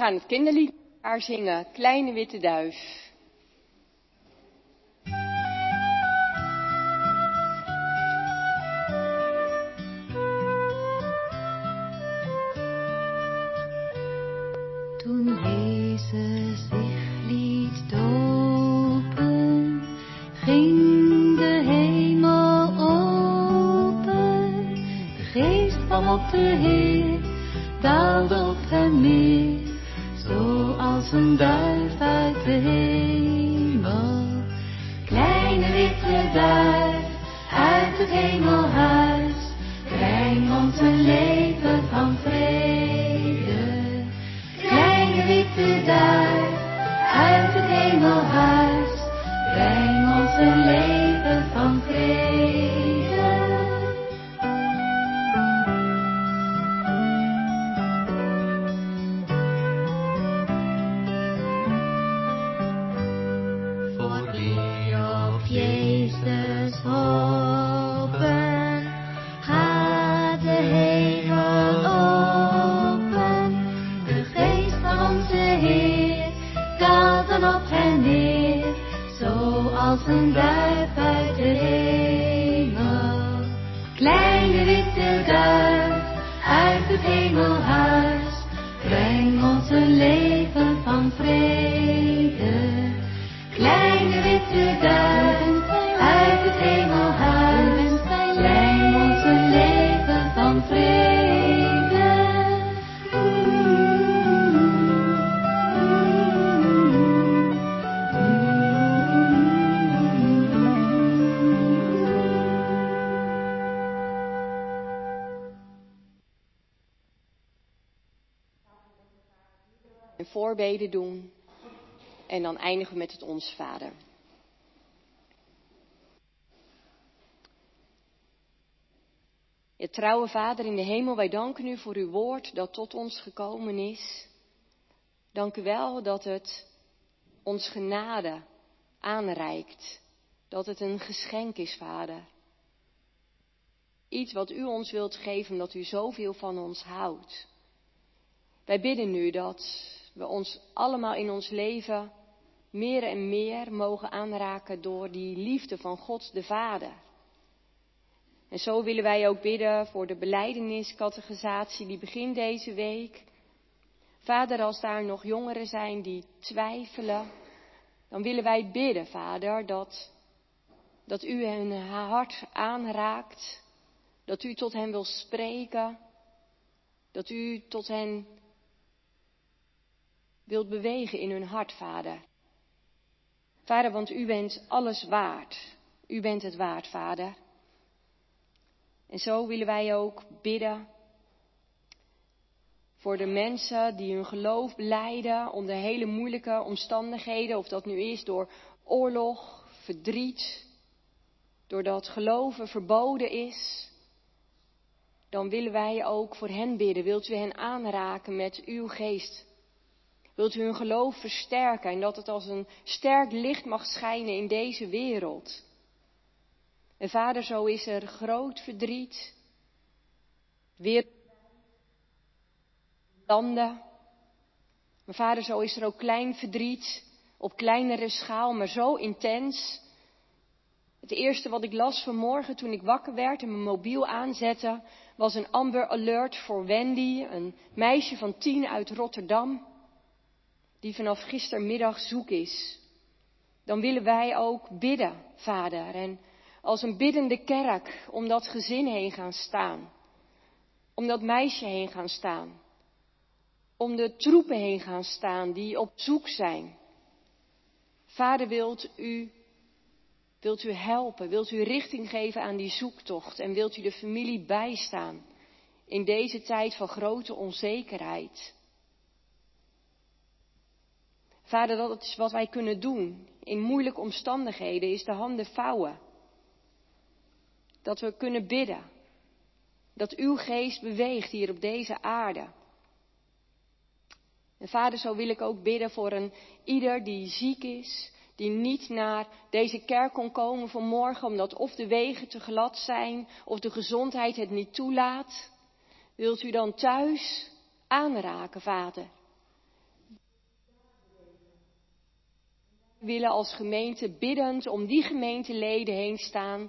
gaan het kinderlied met elkaar zingen, Kleine Witte Duif. Toen Jezus zich liet dopen, ging de hemel open. De geest kwam op de Heer, daalde op hem neer, zoals een duif uit de hemel. Kleine witte duif, uit het hemelhuis, breng ons een leven van vrede. Kleine witte duif, uit het hemelhuis, breng ons een leven van vrede. Voor wie op Jezus hopen, gaat de hemel open. De geest van onze Heer daalt dan op hen neer, zoals een duif uit de hemel. Kleine witte duif, uit het hemelhuis, breng ons een leven van vrede. Kleine witte duif, uit het hemelhuis, breng ons een leven van vrede. En voorbeden doen. En dan eindigen we met het Onze Vader. Ja, trouwe Vader in de hemel, wij danken u voor uw woord dat tot ons gekomen is. Dank u wel dat het ons genade aanreikt. Dat het een geschenk is, Vader. Iets wat u ons wilt geven omdat u zoveel van ons houdt. Wij bidden nu dat we ons allemaal in ons leven meer en meer mogen aanraken door die liefde van God de Vader. En zo willen wij ook bidden voor de belijdeniscatechisatie die begint deze week. Vader, als daar nog jongeren zijn die twijfelen, dan willen wij bidden, Vader, dat, dat u hun hart aanraakt, dat u tot hen wil spreken, dat u tot hen wilt bewegen in hun hart, Vader. Vader, want u bent alles waard. U bent het waard, Vader. En zo willen wij ook bidden voor de mensen die hun geloof belijden onder hele moeilijke omstandigheden. Of dat nu is door oorlog, verdriet, doordat geloven verboden is. Dan willen wij ook voor hen bidden. Wilt u hen aanraken met uw geest? Wilt u hun geloof versterken en dat het als een sterk licht mag schijnen in deze wereld? En Vader, zo is er groot verdriet, weer landen. Maar Vader, zo is er ook klein verdriet, op kleinere schaal, maar zo intens. Het eerste wat ik las vanmorgen toen ik wakker werd en mijn mobiel aanzette, was een Amber Alert voor Wendy, een meisje van tien uit Rotterdam, die vanaf gistermiddag zoek is. Dan willen wij ook bidden, Vader, en als een biddende kerk om dat gezin heen gaan staan. Om dat meisje heen gaan staan. Om de troepen heen gaan staan die op zoek zijn. Vader, wilt u, wilt u helpen, wilt u richting geven aan die zoektocht en wilt u de familie bijstaan in deze tijd van grote onzekerheid. Vader, dat is wat wij kunnen doen in moeilijke omstandigheden, is de handen vouwen. Dat we kunnen bidden. Dat uw geest beweegt hier op deze aarde. En Vader, zo wil ik ook bidden voor een ieder die ziek is, die niet naar deze kerk kon komen vanmorgen, omdat of de wegen te glad zijn, of de gezondheid het niet toelaat. Wilt u dan thuis aanraken, Vader? willen als gemeente biddend om die gemeenteleden heen staan,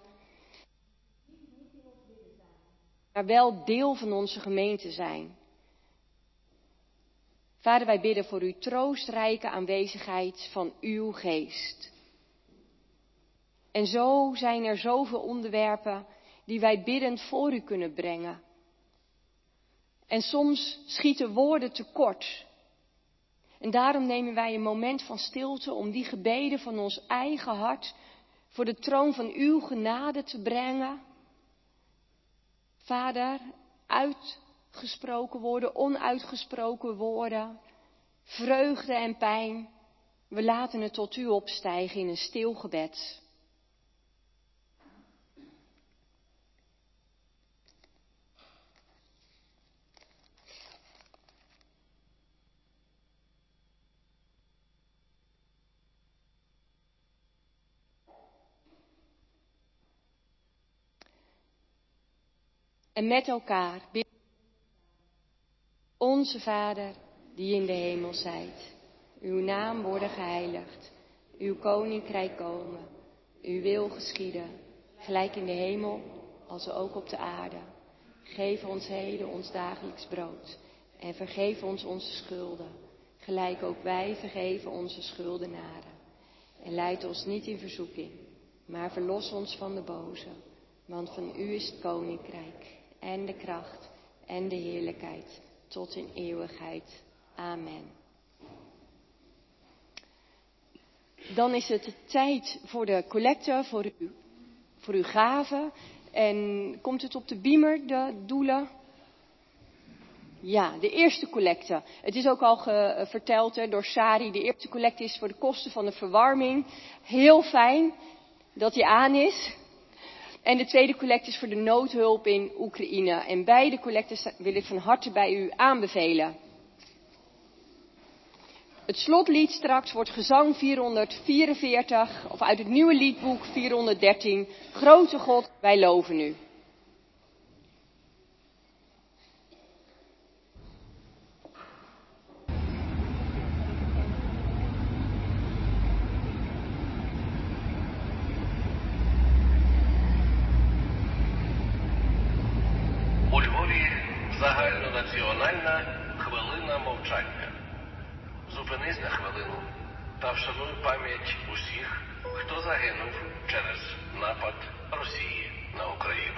maar wel deel van onze gemeente zijn. Vader, wij bidden voor uw troostrijke aanwezigheid van uw geest. En zo zijn er zoveel onderwerpen die wij biddend voor u kunnen brengen. En soms schieten woorden tekort. En daarom nemen wij een moment van stilte om die gebeden van ons eigen hart voor de troon van uw genade te brengen. Vader, uitgesproken woorden, onuitgesproken woorden, vreugde en pijn, we laten het tot u opstijgen in een stil gebed. En met elkaar bidden. Onze Vader, die in de hemel zijt, uw naam worden geheiligd, uw koninkrijk komen, uw wil geschieden, gelijk in de hemel als ook op de aarde. Geef ons heden ons dagelijks brood en vergeef ons onze schulden, gelijk ook wij vergeven onze schuldenaren. En leid ons niet in verzoeking, maar verlos ons van de boze, want van u is het koninkrijk en de kracht en de heerlijkheid tot in eeuwigheid. Amen. Dan is het tijd voor de collecte, voor, u, voor uw gaven. En komt het op de beamer, de doelen? Ja, de eerste collecte. Het is ook al ge, verteld hè, door Sari. De eerste collecte is voor de kosten van de verwarming. Heel fijn dat die aan is. En de tweede collecte is voor de noodhulp in Oekraïne. En beide collectes wil ik van harte bij u aanbevelen. Het slotlied straks wordt gezang vierhonderdvierenveertig, of uit het nieuwe liedboek vierhonderddertien. Grote God, wij loven u. У Львові загальнонаціональна хвилина мовчання. Зупинись на хвилину та вшануй пам'ять усіх, хто загинув через напад Росії на Україну.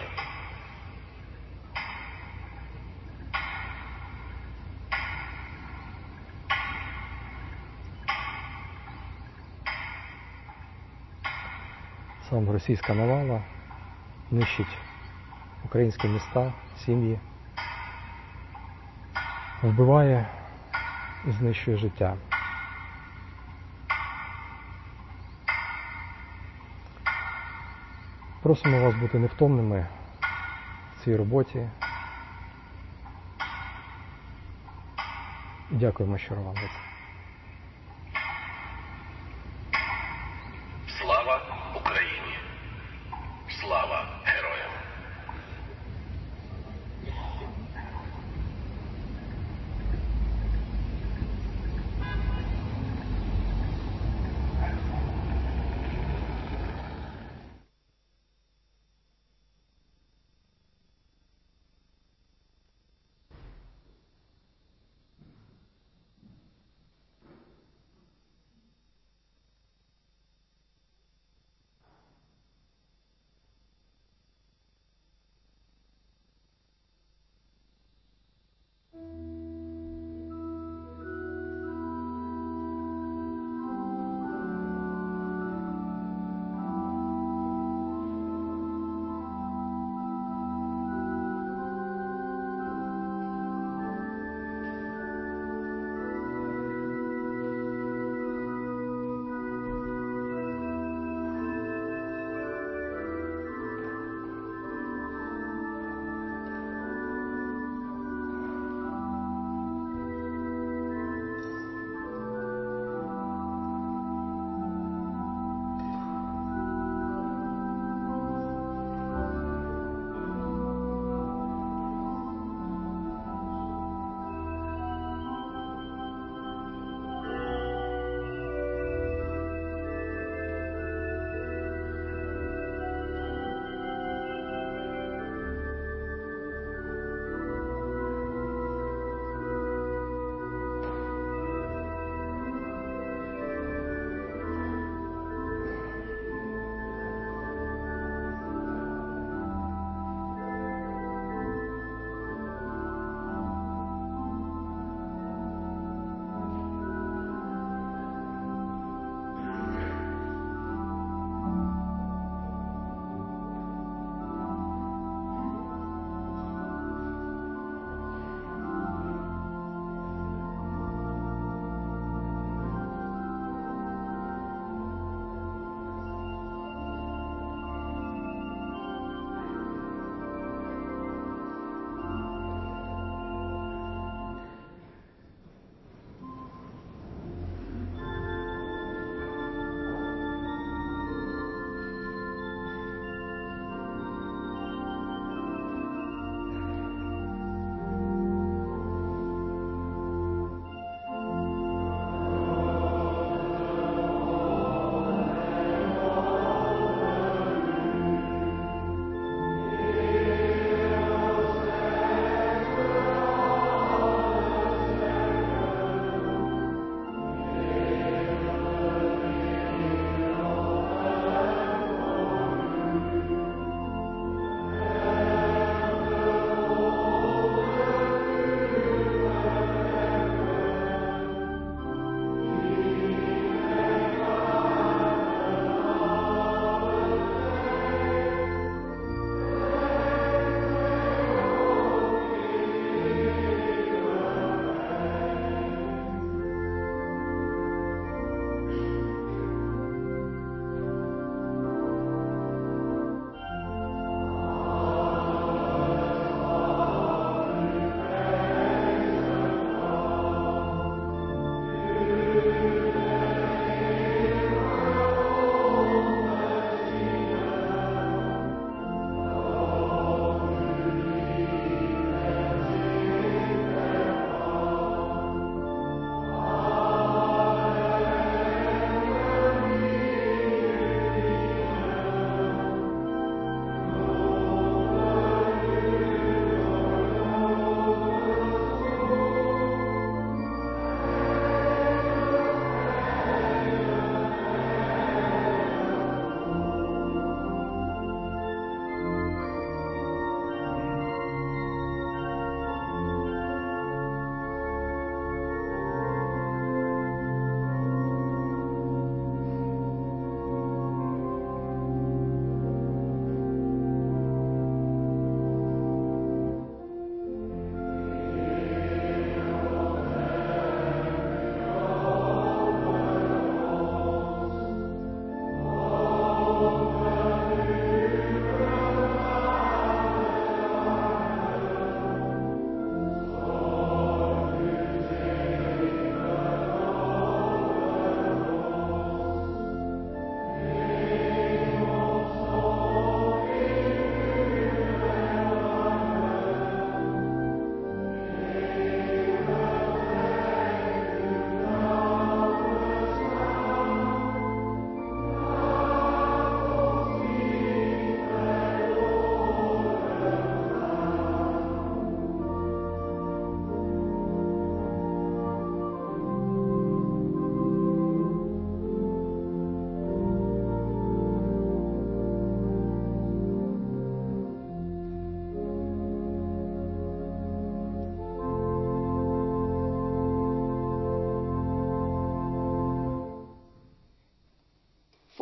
Сам російська навала нищить українські міста, сім'ї, вбиває і знищує життя. Просимо вас бути невтомними в цій роботі. І дякуємо щиро вам за це. Слава Україні! Слава героям!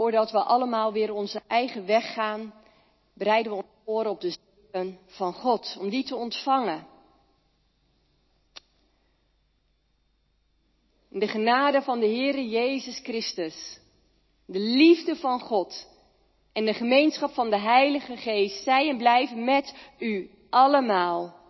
voordat we allemaal weer onze eigen weg gaan, bereiden we ons voor op de zegen van God, om die te ontvangen. De genade van de Heere Jezus Christus, de liefde van God en de gemeenschap van de Heilige Geest, zij en blijven met u allemaal.